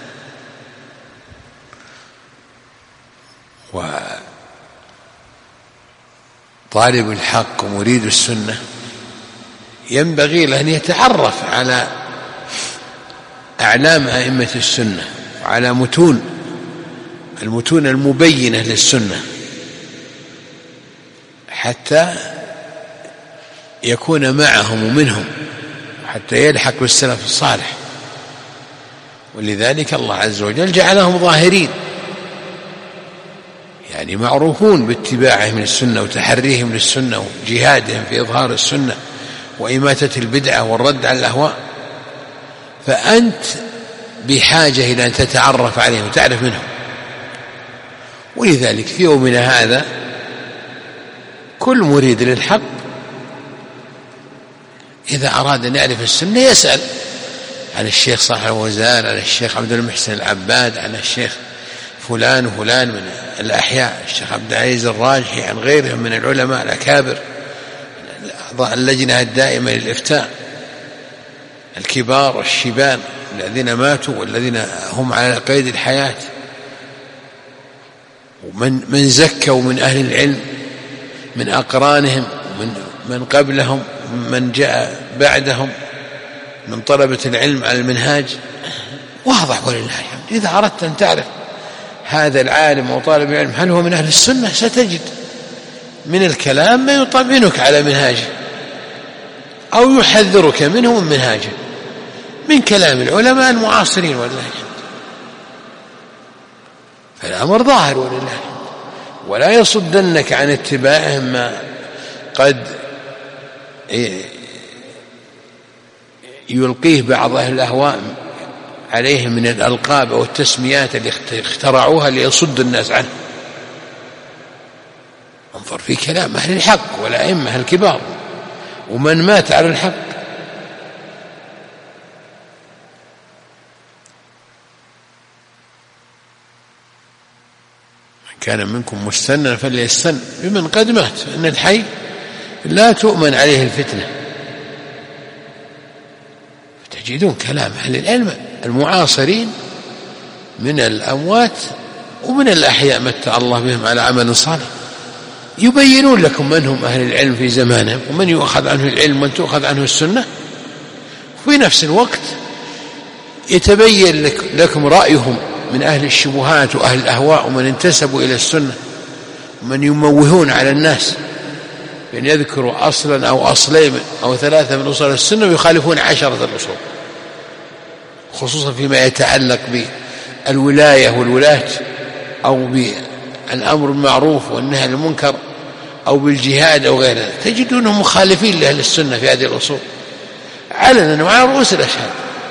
وطالب الحق ومريد السنة ينبغي له أن يتعرف على أعلام أئمة السنة وعلى المتون المبينة للسنة حتى يكون معهم ومنهم، حتى يلحق بالسلف الصالح. ولذلك الله عز وجل جعلهم ظاهرين، يعني معروفون باتباعهم للسنة وتحريهم للسنة وجهادهم في إظهار السنة وإماتة البدعة والرد على الأهواء، فأنت بحاجة إلى أن تتعرف عليهم وتعرف منهم. ولذلك في يومنا هذا كل مريد للحق إذا أراد أن يعرف السنة يسأل عن الشيخ صالح الفوزان، عن الشيخ عبد المحسن العباد، عن الشيخ فلان وفلان من الأحياء، الشيخ عبد العزيز الراجحي، عن غيرهم من العلماء الأكابر، أعضاء اللجنة الدائمة للإفتاء الكبار والشيبان الذين ماتوا والذين هم على قيد الحياة، ومن زكوا من أهل العلم من أقرانهم من قبلهم من جاء بعدهم من طلبة العلم على المنهاج، واضح ولله الحمد. إذا أردت أن تعرف هذا العالم وطالب العلم هل هو من أهل السنة ستجد من الكلام ما يطمئنك على منهاجه أو يحذرك منه من منهاجه من كلام العلماء المعاصرين ولله الحمد. فالأمر ظاهر ولله الحمد، ولا يصدنك عن اتباعهم ما قد يلقيه بعض أهل الأهواء عليهم من الألقاب أو التسميات اللي اخترعوها ليصد الناس عنه. انظر في كلام أهل الحق والأئمة الكبار ومن مات على الحق. من كان منكم مستنا فليستن بمن قد مات، إن الحي لا تؤمن عليه الفتنة. تجدون كلام أهل العلم المعاصرين من الأموات ومن الأحياء متع الله بهم على عمل صالح يبينون لكم من هم أهل العلم في زمانهم ومن يؤخذ عنه العلم ومن تؤخذ عنه السنة، وفي نفس الوقت يتبين لكم رأيهم من أهل الشبهات وأهل الأهواء ومن انتسبوا إلى السنة من يموهون على الناس بأن يذكروا أصلا أو أصلين أو ثلاثة من أصول السنة ويخالفون 10 الأصول، خصوصا فيما يتعلق بالولاية والولاة أو بالأمر بالمعروف والنهي عن المنكر أو بالجهاد أو غيره، تجدونهم مخالفين لأهل السنة في هذه الأصول علنا وعلى رؤوس الأشهاد،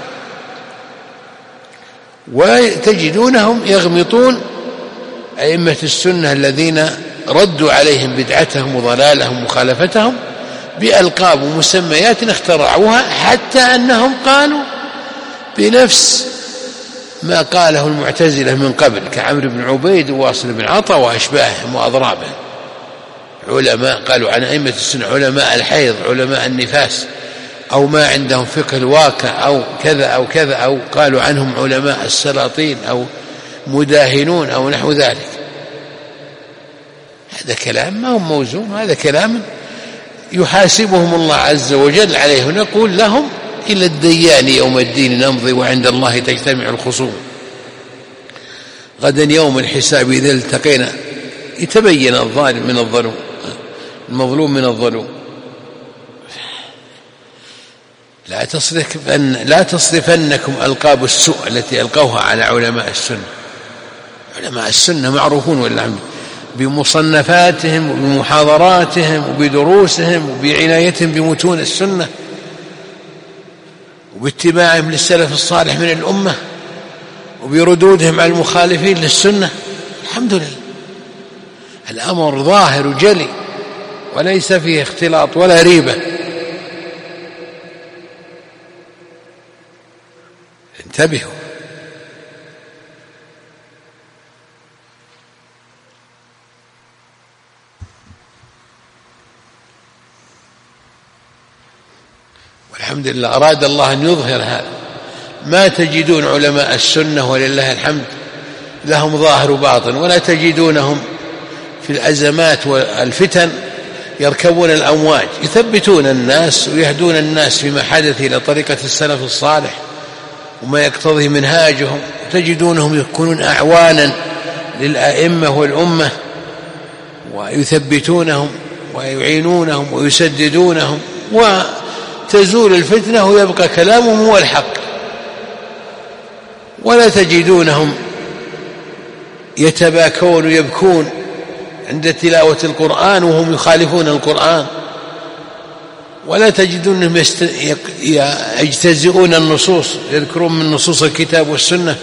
وتجدونهم يغمطون أئمة السنة الذين ردوا عليهم بدعتهم وضلالهم ومخالفتهم بألقاب ومسميات اخترعوها، حتى أنهم قالوا بنفس ما قاله المعتزلة من قبل كعمرو بن عبيد وواصل بن عطا وأشباههم وأضرابهم، علماء قالوا عن أئمة السنة علماء الحيض، علماء النفاس، أو ما عندهم فقه الواقع أو كذا أو كذا، أو قالوا عنهم علماء السلاطين أو مداهنون أو نحو ذلك. هذا كلام ما هو موزون، هذا كلام يحاسبهم الله عز وجل عليه، ونقول لهم إلى الديان يوم الدين نمضي وعند الله تجتمع الخصوم، غدا يوم الحساب إذا التقينا يتبين الظالم من الظلوم، المظلوم من الظلوم. لا تصرفنكم ألقاب السوء التي ألقوها على علماء السنة. علماء السنة معروفون والحمد بمصنفاتهم وبمحاضراتهم وبدروسهم وبعنايتهم بمتون السنة وباتباعهم للسلف الصالح من الأمة وبردودهم على المخالفين للسنة. الحمد لله الأمر ظاهر وجلي وليس فيه اختلاط ولا ريبة. انتبهوا. والحمد لله أراد الله أن يظهر هذا، ما تجدون علماء السنة ولله الحمد لهم ظاهر وباطن، ولا تجدونهم في الأزمات والفتن يركبون الأمواج يثبتون الناس ويهدون الناس فيما حدث إلى طريقة السلف الصالح وما يقتضي منهاجهم، تجدونهم يكونون أعوانا للأئمة والأمة ويثبتونهم ويعينونهم ويسددونهم، وتزول الفتنة ويبقى كلامهم هو الحق. ولا تجدونهم يتباكون ويبكون عند تلاوة القرآن وهم يخالفون القرآن، ولا تجدونهم يجتزئون النصوص، يذكرون من نصوص الكتاب والسنة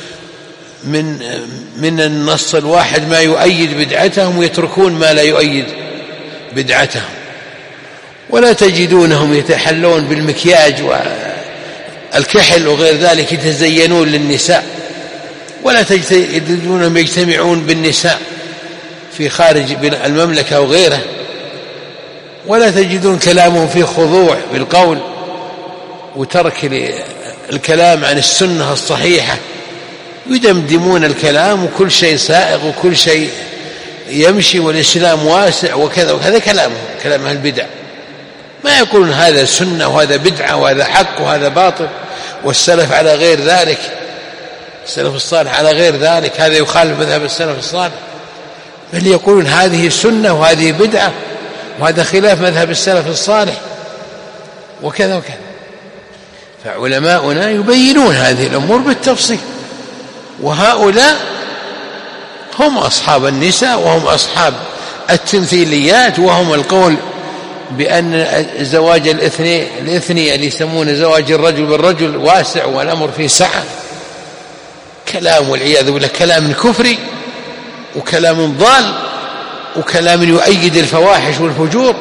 من النص الواحد ما يؤيد بدعتهم ويتركون ما لا يؤيد بدعتهم. ولا تجدونهم يتحلون بالمكياج والكحل وغير ذلك يتزينون للنساء، ولا تجدونهم يجتمعون بالنساء في خارج المملكة أو غيره، ولا تجدون كلامهم فيه خضوع بالقول وترك الكلام عن السنة الصحيحة، يدمدمون الكلام وكل شيء سائغ وكل شيء يمشي والإسلام واسع وكذا وهذا كلام أهل البدع. ما يقولون هذا سنة وهذا بدعة وهذا حق وهذا باطل والسلف على غير ذلك، السلف الصالح على غير ذلك، هذا يخالف مذهب السلف الصالح، بل يقولون هذه سنة وهذه بدعة وهذا خلاف مذهب السلف الصالح وكذا وكذا. فعلماؤنا يبينون هذه الأمور بالتفصيل، وهؤلاء هم أصحاب النساء وهم أصحاب التمثيليات، وهم القول بأن زواج الاثني اللي يسمونه زواج الرجل بالرجل واسع والأمر فيه سعة، كلام والعياذ بالله كلام كفري وكلام ضال وكلام يؤيد الفواحش والفجور.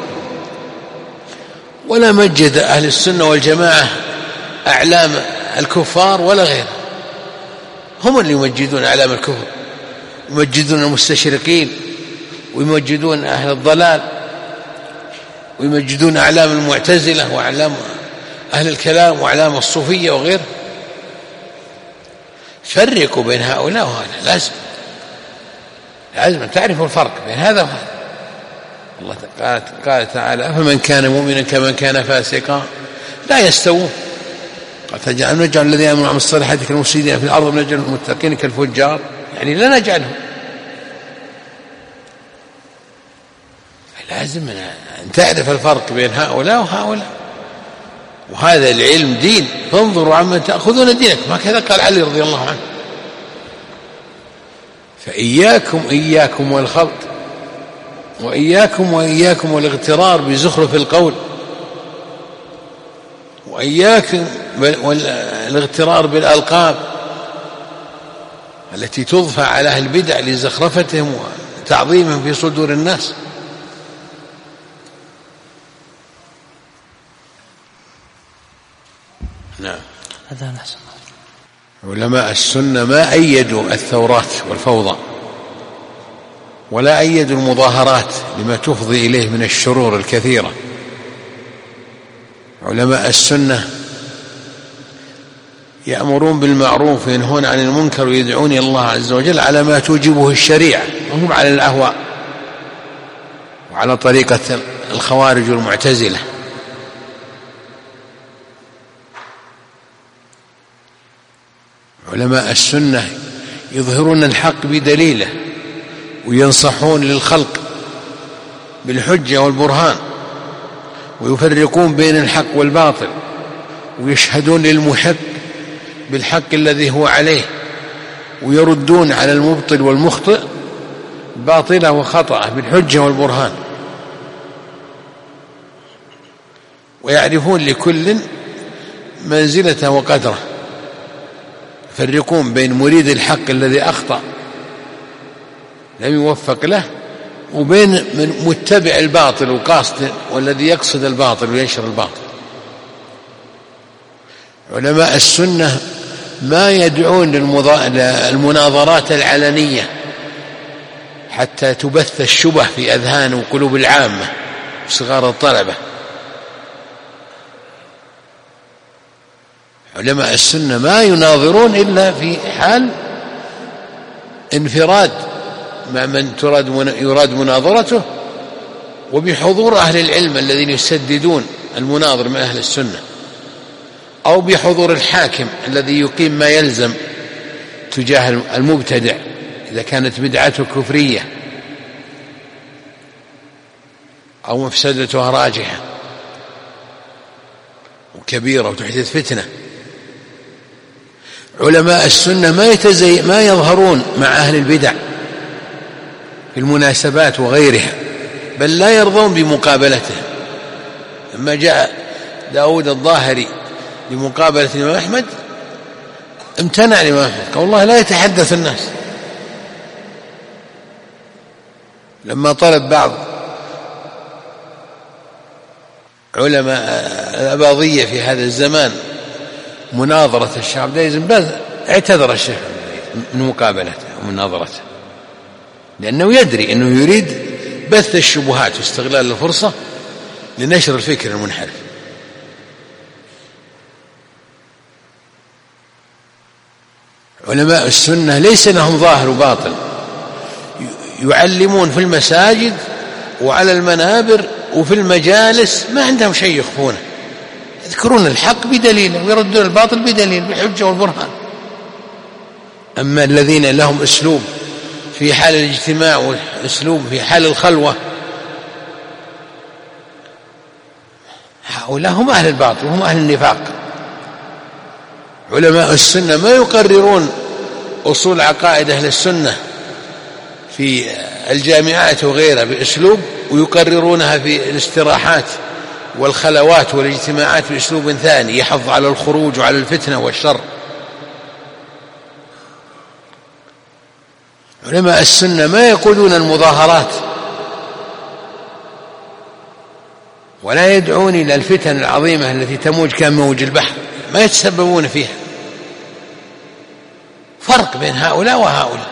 ولا مجد أهل السنة والجماعة أعلام الكفار ولا غير، هم اللي يمجدون أعلام الكفر، يمجدون المستشرقين ويمجدون أهل الضلال ويمجدون أعلام المعتزلة وأعلام أهل الكلام وأعلام الصوفية وغيره. فرقوا بين هؤلاء وهؤلاء، لازم تعرفوا الفرق بين هذا وهذا. الله قال تعالى فمن كان مؤمنا كمن كان فاسقا لا يستوون، قال نجعل الذين آمنوا وعملوا الصالحات كالمفسدين في الأرض ونجعل المتقين كالفجار، يعني لا نجعلهم. لازم أن تعرف الفرق بين هؤلاء وهؤلاء، وهذا العلم دين، فانظروا عمن تأخذون دينك، ما كذا قال علي رضي الله عنه. فإياكم والخلط، وإياكم والاغترار بزخرف القول، وإياكم والاغترار بالألقاب التي تضفى على أهل البدع لزخرفتهم وتعظيمهم في صدور الناس. نعم. هذا نحسن. علماء السنة ما أيدوا الثورات والفوضى، ولا أيدوا المظاهرات لما تفضي إليه من الشرور الكثيرة. علماء السنة يأمرون بالمعروف وينهون عن المنكر ويدعون الله عز وجل على ما توجبه الشريعة، وهم على الأهواء وعلى طريقة الخوارج والمعتزلة. علماء السنة يظهرون الحق بدليله، وينصحون للخلق بالحجة والبرهان، ويفرقون بين الحق والباطل، ويشهدون للمحق بالحق الذي هو عليه، ويردون على المبطل والمخطئ باطله وخطأه بالحجة والبرهان، ويعرفون لكل منزلته وقدره، يفرقون بين مريد الحق الذي أخطأ لم يوفق له، وبين من متبع الباطل وقاصد والذي يقصد الباطل وينشر الباطل. علماء السنة ما يدعون للمناظرات العلنية حتى تبث الشبه في أذهان وقلوب العامة صغار الطلبة. علماء السنة ما يناظرون إلا في حال انفراد مع من يراد مناظرته، وبحضور أهل العلم الذين يسددون المناظر من أهل السنة، أو بحضور الحاكم الذي يقيم ما يلزم تجاه المبتدع إذا كانت بدعته كفرية أو مفسدتها راجحة وكبيرة وتحدث فتنة. علماء السنة ما يظهرون مع أهل البدع في المناسبات وغيرها، بل لا يرضون بمقابلته. لما جاء داود الظاهري لمقابلة الإمام أحمد امتنع الإمام أحمد، قال والله لا يتحدث الناس. لما طلب بعض علماء الأباضية في هذا الزمان مناظرة الشيخ عبد العزيز بن باز، اعتذر الشيخ من مقابلته ومناظرته، لأنه يدري أنه يريد بث الشبهات واستغلال الفرصة لنشر الفكر المنحرف. علماء السنة ليس لهم ظاهر وباطن، يعلمون في المساجد وعلى المنابر وفي المجالس، ما عندهم شيء يخفونه، يذكرون الحق بدليل ويردون الباطل بدليل بالحجة والبرهان. أما الذين لهم أسلوب في حال الاجتماع وأسلوب في حال الخلوة، هؤلاء هم أهل الباطل وهم أهل النفاق. علماء السنة ما يقررون أصول عقائد أهل السنة في الجامعات وغيرها بأسلوب، ويقررونها في الاستراحات والخلوات والاجتماعات بأسلوب ثاني يحض على الخروج وعلى الفتنة والشر. علماء السنة ما يقودون المظاهرات ولا يدعون إلى الفتن العظيمة التي تموج كموج البحر، ما يتسببون فيها. فرق بين هؤلاء وهؤلاء.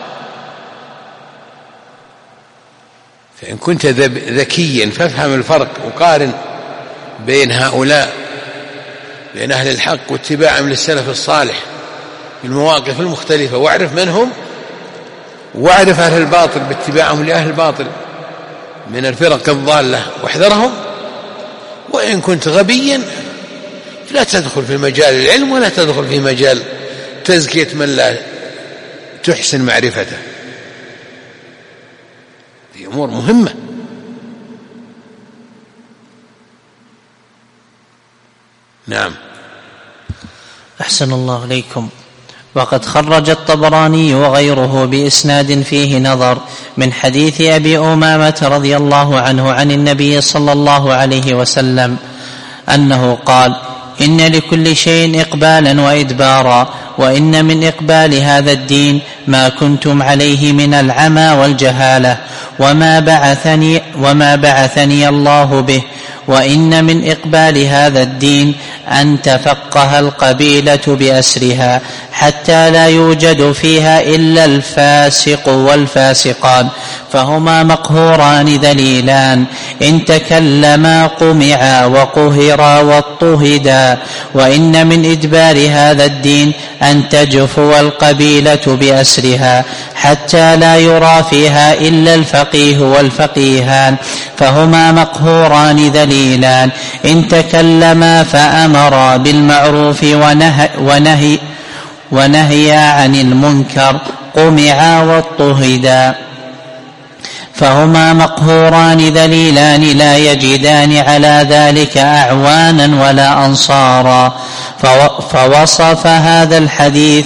فإن كنت ذكيا فافهم الفرق وقارن بين هؤلاء، بين أهل الحق واتباعهم للسلف الصالح في المواقف المختلفة، واعرف من هم، واعرف أهل الباطل باتباعهم لأهل الباطل من الفرق الضالة واحذرهم. وإن كنت غبيا لا تدخل في مجال العلم ولا تدخل في مجال تزكية من لا تحسن معرفته. هذه أمور مهمة. نعم. أحسن الله إليكم. وقد خرج الطبراني وغيره بإسناد فيه نظر من حديث أبي أمامة رضي الله عنه عن النبي صلى الله عليه وسلم أنه قال: إن لكل شيء إقبالا وإدبارا، وإن من إقبال هذا الدين ما كنتم عليه من العمى والجهالة وما بعثني الله به، وإن من إقبال هذا الدين أن تفقه القبيلة بأسرها حتى لا يوجد فيها إلا الفاسق والفاسقان، فهما مقهوران ذليلان، إن تكلما قمعا وقهرا واضطهدا. وإن من إدبار هذا الدين أن تجفو القبيلة بأسرها حتى لا يرى فيها إلا الفقيه والفقيهان، فهما مقهوران ذليلان، إن تكلما فأمرا بالمعروف ونهيا عن المنكر قمعا واضطهدا، فهما مقهوران ذليلان لا يجدان على ذلك أعوانا ولا أنصارا. فوصف هذا الحديث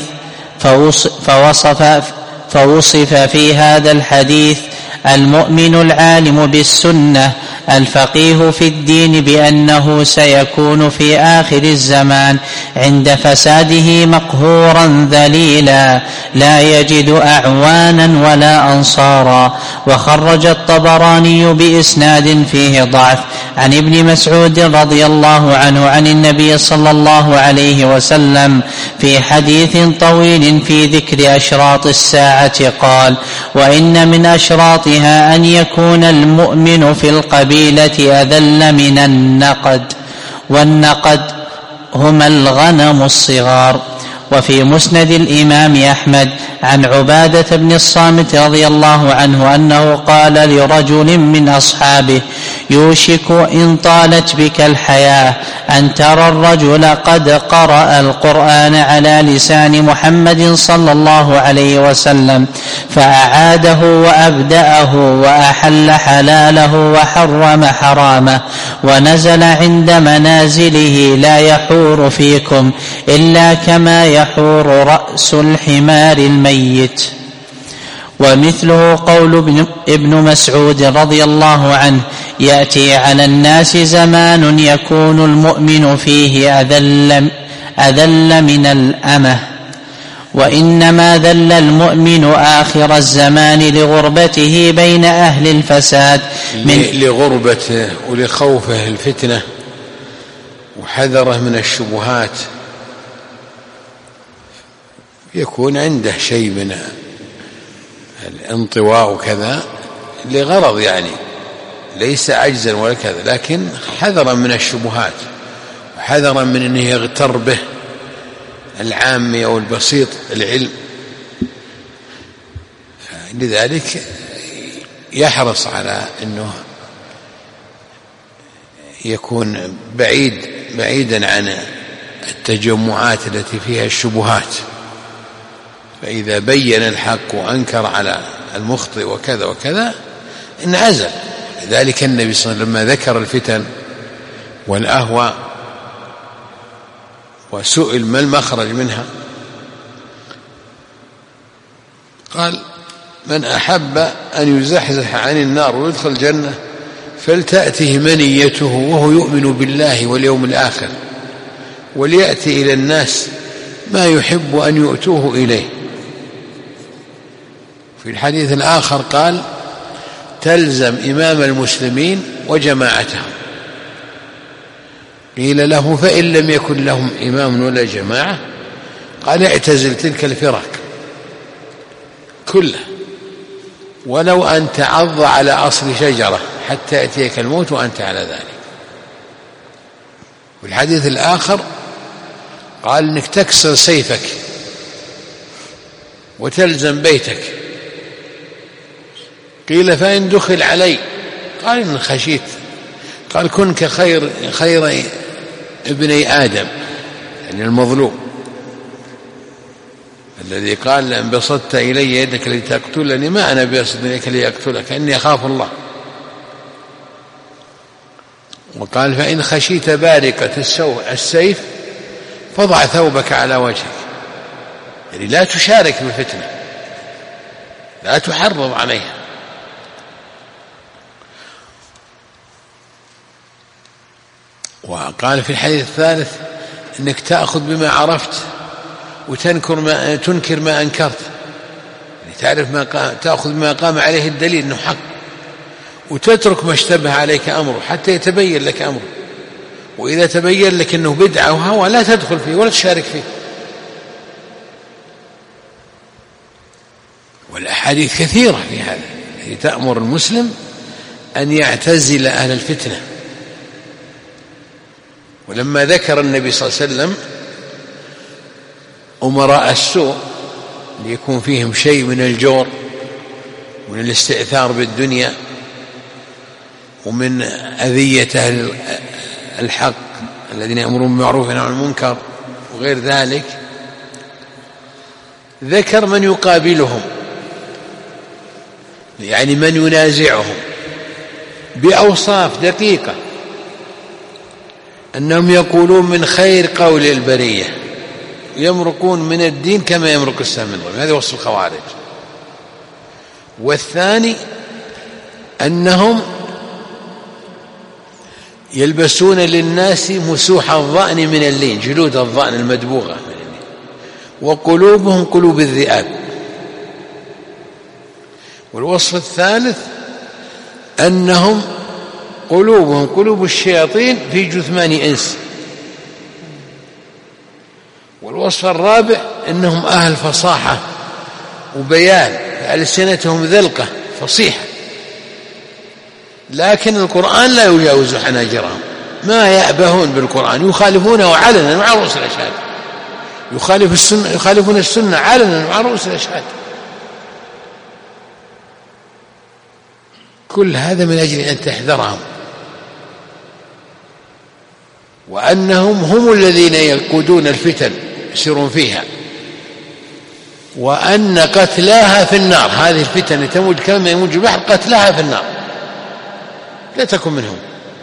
فوصف في هذا الحديث المؤمن العالم بالسنة الفقيه في الدين بأنه سيكون في آخر الزمان عند فساده مقهورا ذليلا لا يجد أعوانا ولا أنصارا. وخرج الطبراني بإسناد فيه ضعف عن ابن مسعود رضي الله عنه عن النبي صلى الله عليه وسلم في حديث طويل في ذكر أشراط الساعة قال: وإن من أشراطها أن يكون المؤمن في القبيلة أذل من النقد، والنقد هما الغنم الصغار. وفي مسند الإمام أحمد عن عبادة بن الصامت رضي الله عنه أنه قال لرجل من أصحابه: يوشك إن طالت بك الحياة أن ترى الرجل قد قرأ القرآن على لسان محمد صلى الله عليه وسلم فأعاده وأبدأه وأحل حلاله وحرم حرامه، ونزل عند منازله لا يحور فيكم إلا كما يحور رأس الحمار الميت. ومثله قول ابن مسعود رضي الله عنه: يأتي على الناس زمان يكون المؤمن فيه أذل من الأمة، وإنما ذل المؤمن آخر الزمان لغربته بين أهل الفساد، لغربته ولخوفه الفتنة وحذره من الشبهات، يكون عنده شيء من الانطواء وكذا لغرض، يعني ليس عجزا ولا كذا، لكن حذرا من الشبهات وحذرا من أنه يغتر به العامي أو البسيط العلم، لذلك يحرص على أنه يكون بعيدا عن التجمعات التي فيها الشبهات، فإذا بين الحق وأنكر على المخطئ وكذا وكذا انعزل. لذلك النبي صلى الله عليه وسلم لما ذكر الفتن والأهواء وسئل ما المخرج منها قال: من أحب أن يزحزح عن النار ويدخل الجنة فلتأته منيته وهو يؤمن بالله واليوم الآخر، وليأتي إلى الناس ما يحب أن يؤتوه إليه. في الحديث الآخر قال: تلزم إمام المسلمين وجماعتهم. قيل له: فإن لم يكن لهم إمام ولا جماعة؟ قال: اعتزل تلك الفرق كلها ولو أن تعض على أصل شجرة حتى يأتيك الموت وأنت على ذلك. والحديث الآخر قال: إنك تكسر سيفك وتلزم بيتك. قيل: فإن دخل علي؟ قال: إن خشيت. قال: كن كخير ابني آدم، يعني المظلوم الذي قال: لأن بسطت إلي يدك لتقتلني ما أنا بسط إليك لأقتلك إني أخاف الله. وقال فإن خشيت بارقة السيف فضع ثوبك على وجهك، يعني لا تشارك بالفتنة، لا تحرض عليها. وقال في الحديث الثالث إنك تأخذ بما عرفت وتنكر ما أنكرت، يعني تعرف تأخذ ما قام عليه الدليل أنه حق، وتترك ما اشتبه عليك أمره حتى يتبين لك أمره، وإذا تبين لك أنه بدعة وهوى لا تدخل فيه ولا تشارك فيه. والأحاديث كثيرة في هذا التي تأمر المسلم أن يعتزل أهل الفتنة. ولما ذكر النبي صلى الله عليه وسلم أمراء السوء ليكون فيهم شيء من الجور ومن الاستئثار بالدنيا ومن أذية أهل الحق الذين يأمرون بالمعروف وينهون عن المنكر وغير ذلك، ذكر من يقابلهم، يعني من ينازعهم بأوصاف دقيقة، أنهم يقولون من خير قول البرية، يمرقون من الدين كما يمرق السهم من الرمي. هذا وصف الخوارج. والثاني أنهم يلبسون للناس مسوح الظأن من اللين، جلود الظأن المدبوغة من اللين، وقلوبهم قلوب الذئاب. والوصف الثالث أنهم قلوبهم قلوب الشياطين في جثمان إنس. والوصف الرابع أنهم أهل فصاحة وبيان، ألسنتهم ذلقة فصيحة، لكن القرآن لا يجاوز حناجرهم، ما يأبهون بالقرآن، يخالفونه علنا مع رؤوس الأشهاد، يخالفون السنة علنا مع رؤوس الأشهاد. كل هذا من أجل أن تحذرهم، وأنهم هم الذين يقودون الفتن يسيرون فيها، وأن قتلاها في النار. هذه الفتن تموج كما يموج البحر، قتلاها في النار، لا تكن منهم.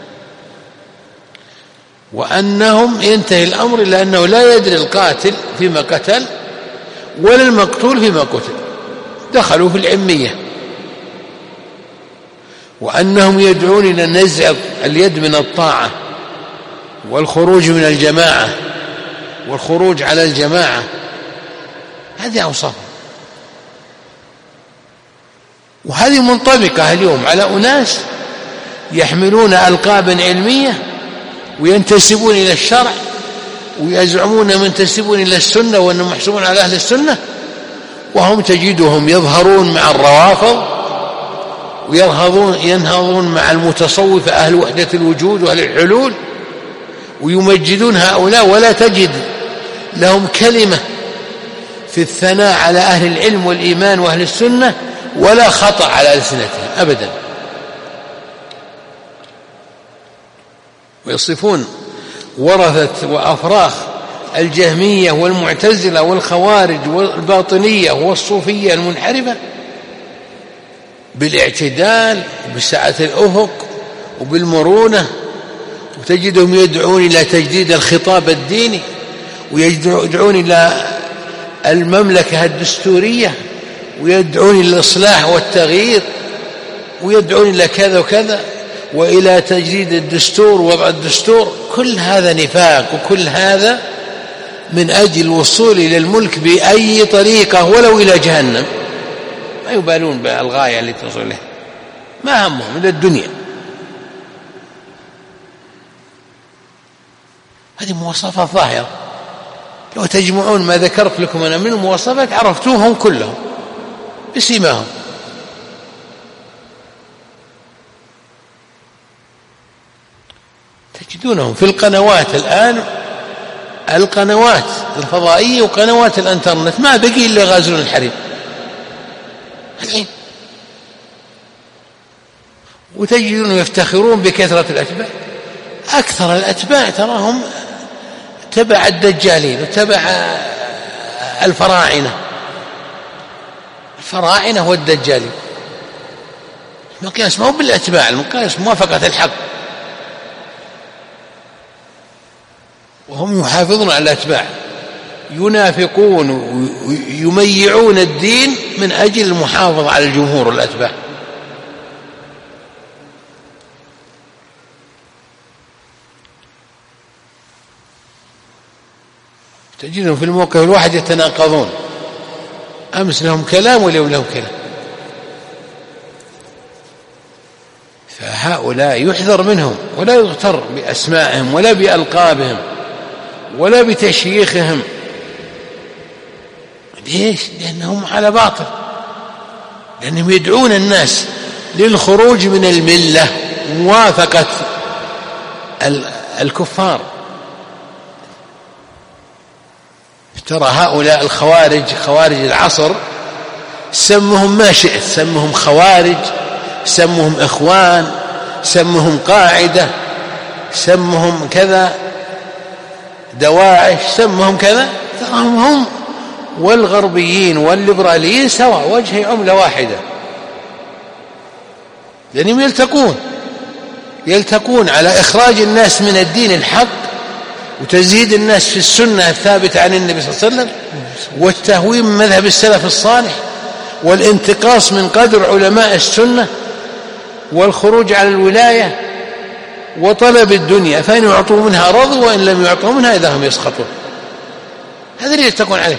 وأنهم ينتهي الأمر إلى أنه لا يدري القاتل فيما قتل ولا المقتول فيما قتل، دخلوا في العمية. وأنهم يدعون إلى نزع اليد من الطاعة والخروج من الجماعة والخروج على الجماعة. هذه أوصافهم، وهذه منطبقة اليوم على أناس يحملون ألقابا علمية وينتسبون إلى الشرع ويزعمون منتسبون إلى السنة وأنهم محسوبون على أهل السنة، وهم تجدهم يظهرون مع الروافض وينهضون مع المتصوفة أهل وحدة الوجود وأهل الحلول، ويمجدون هؤلاء، ولا تجد لهم كلمة في الثناء على أهل العلم والإيمان وأهل السنة ولا خطأ على ألسنتهم أبدا. ويصفون ورثة وأفراخ الجهمية والمعتزلة والخوارج والباطنية والصوفية المنحرفة بالاعتدال وبسعة الأفق وبالمرونة، وتجدهم يدعون إلى تجديد الخطاب الديني، ويدعون إلى المملكة الدستورية، ويدعون إلى الإصلاح والتغيير، ويدعون إلى كذا وكذا، وإلى تجديد الدستور ووضع الدستور. كل هذا نفاق، وكل هذا من أجل الوصول إلى الملك بأي طريقة ولو إلى جهنم، ما يبالون بالغاية التي تصل إليها، ما همهم إلا الدنيا. هذه مواصفات ظاهرة، لو تجمعون ما ذكرت لكم أنا من المواصفات عرفتوهم كلهم بسيماهم. تجدونهم في القنوات الآن، القنوات الفضائية وقنوات الانترنت، ما بقي إلا غازلون الحريم الحين. وتجدون يفتخرون بكثرة الأتباع، أكثر الأتباع تراهم تبع الدجالين وتبع الفراعنة والدجالين. المقياس ما هو بالأتباع، المقياس موافقة الحق. هم يحافظون على الأتباع، ينافقون ويميعون الدين من أجل المحافظة على الجمهور والأتباع. تجدهم في الموقف الواحد يتناقضون، أمس لهم كلام واليوم لهم كلام. فهؤلاء يحذر منهم ولا يغتر بأسمائهم ولا بألقابهم ولا بتشييخهم. ليش؟ لأنهم على باطل، لأنهم يدعون الناس للخروج من الملة، موافقة الكفار. ترى هؤلاء الخوارج، خوارج العصر، سمهم ما شئت، سمهم خوارج، سمهم إخوان، سمهم قاعدة، سمهم كذا، دواعش، سمهم كذا، تراهم هم والغربيين والليبراليين سواء، وجهي عملة واحدة، لأنهم يلتقون على إخراج الناس من الدين الحق وتزهيد الناس في السنة الثابتة عن النبي صلى الله عليه وسلم، والتهويم من مذهب السلف الصالح، والانتقاص من قدر علماء السنة، والخروج على الولاية، وطلب الدنيا، فإن يعطوا منها رضوا وإن لم يعطوا منها إذا هم يسخطون. هذا اللي يتقون عليه.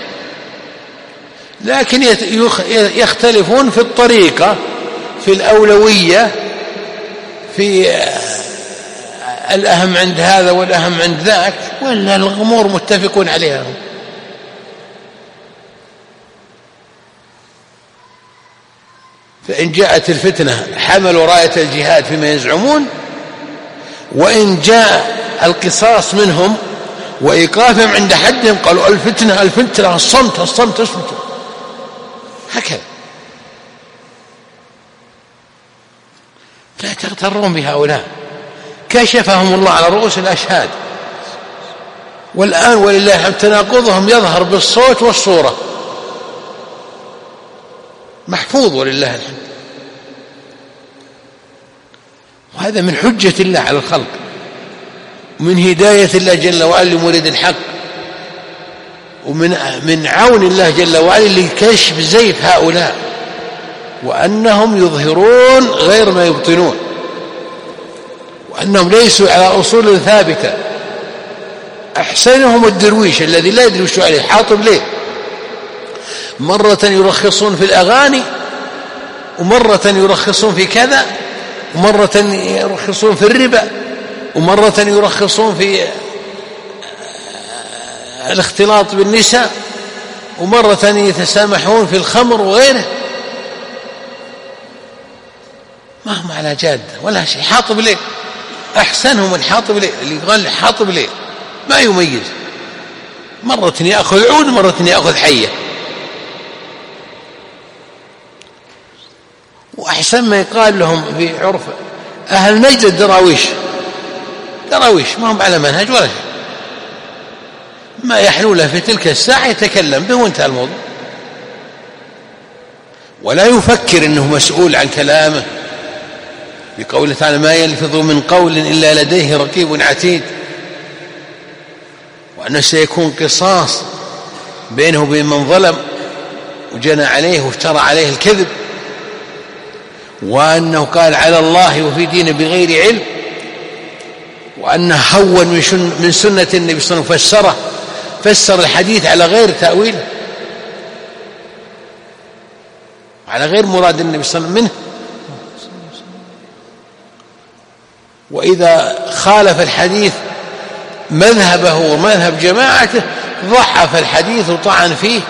لكن يختلفون في الطريقة، في الأولوية، في الأهم عند هذا والأهم عند ذاك، ولا الأمور متفقون عليها. فإن جاءت الفتنة حملوا راية الجهاد فيما يزعمون، وإن جاء القصاص منهم وإيقافهم عند حدهم قالوا الفتنة الفتنة، الصمت الصمت اصمتوا. هكذا. لا تغترون بهؤلاء، كشفهم الله على رؤوس الأشهاد، والآن ولله الحمد تناقضهم يظهر بالصوت والصورة، محفوظ ولله الحمد. وهذا من حجة الله على الخلق، من هداية الله جل وعلا لمريد الحق، ومن عون الله جل وعلا لكشف زيف هؤلاء، وأنهم يظهرون غير ما يبطنون، وأنهم ليسوا على أصول ثابتة. أحسنهم الدرويش الذي لا يدري وش عليه، حاطب ليه، مرة يرخصون في الأغاني، ومرة يرخصون في كذا، ومرة يرخصون في الربا، ومرة يرخصون في الاختلاط بالنساء، ومرة يتسامحون في الخمر وغيره. ما هم على جادة ولا شيء. حاطب ليه، أحسنهم الحاطب ليه، اللي يقال حاطب ليه ما يميز، مرة يأخذ عود مرة يأخذ حية. وأحسن ما يقال لهم في عرف أهل نجد الدراويش، دراويش ما هم على منهج ولا شيء، ما يحلو له في تلك الساعة يتكلم به وانتهى الموضوع، ولا يفكر أنه مسؤول عن كلامه، بقوله تعالى ما يلفظ من قول إلا لديه رقيب عتيد، وأنه سيكون قصاص بينه وبين من ظلم وجنى عليه وافترى عليه الكذب، وأنه قال على الله وفي دينه بغير علم، وأنه هون من سنة النبي صلى الله عليه وسلم، فسر الحديث على غير تأويله، على غير مراد النبي صلى الله عليه وسلم منه. وإذا خالف الحديث مذهبه ومذهب جماعته ضعف الحديث وطعن فيه،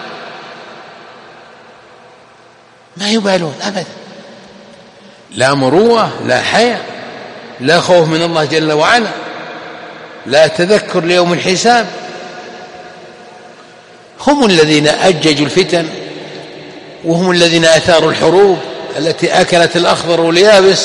ما يبالون أبدا، لا مروءة، لا حياء، لا خوف من الله جل وعلا، لا تذكر ليوم الحساب. هم الذين أججوا الفتن، وهم الذين أثاروا الحروب التي أكلت الأخضر واليابس،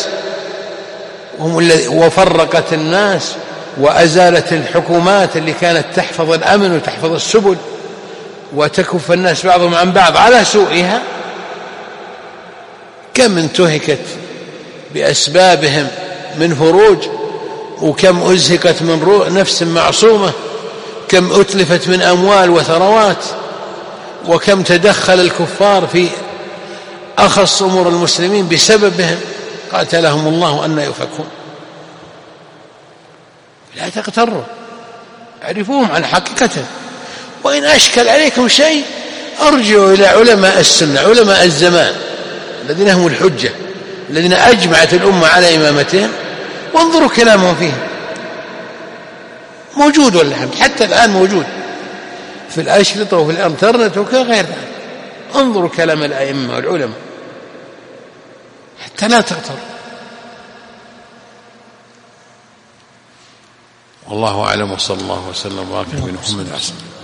وفرقت الناس وأزالت الحكومات اللي كانت تحفظ الأمن وتحفظ السبل وتكف الناس بعضهم عن بعض على سوءها. كم انتهكت بأسبابهم من فروج، وكم أزهقت من نفس معصومة كم أتلفت من أموال وثروات، وكم تدخل الكفار في أخص أمور المسلمين بسببهم، قاتلهم الله أن يؤفكون. لا تغتروا، اعرفوهم عن حقيقته. وإن أشكل عليكم شيء أرجعوا إلى علماء السنة، علماء الزمان الذين هم الحجة، الذين أجمعت الأمة على إمامتهم، وانظروا كلامهم فيهم. موجود والحمد، حتى الآن موجود في الأشرطة وفي الإنترنت وغير ذلك. انظروا كلام الأئمة والعلماء حتى لا تغتر. والله أعلم، وصلى الله وسلم وبارك على محمد.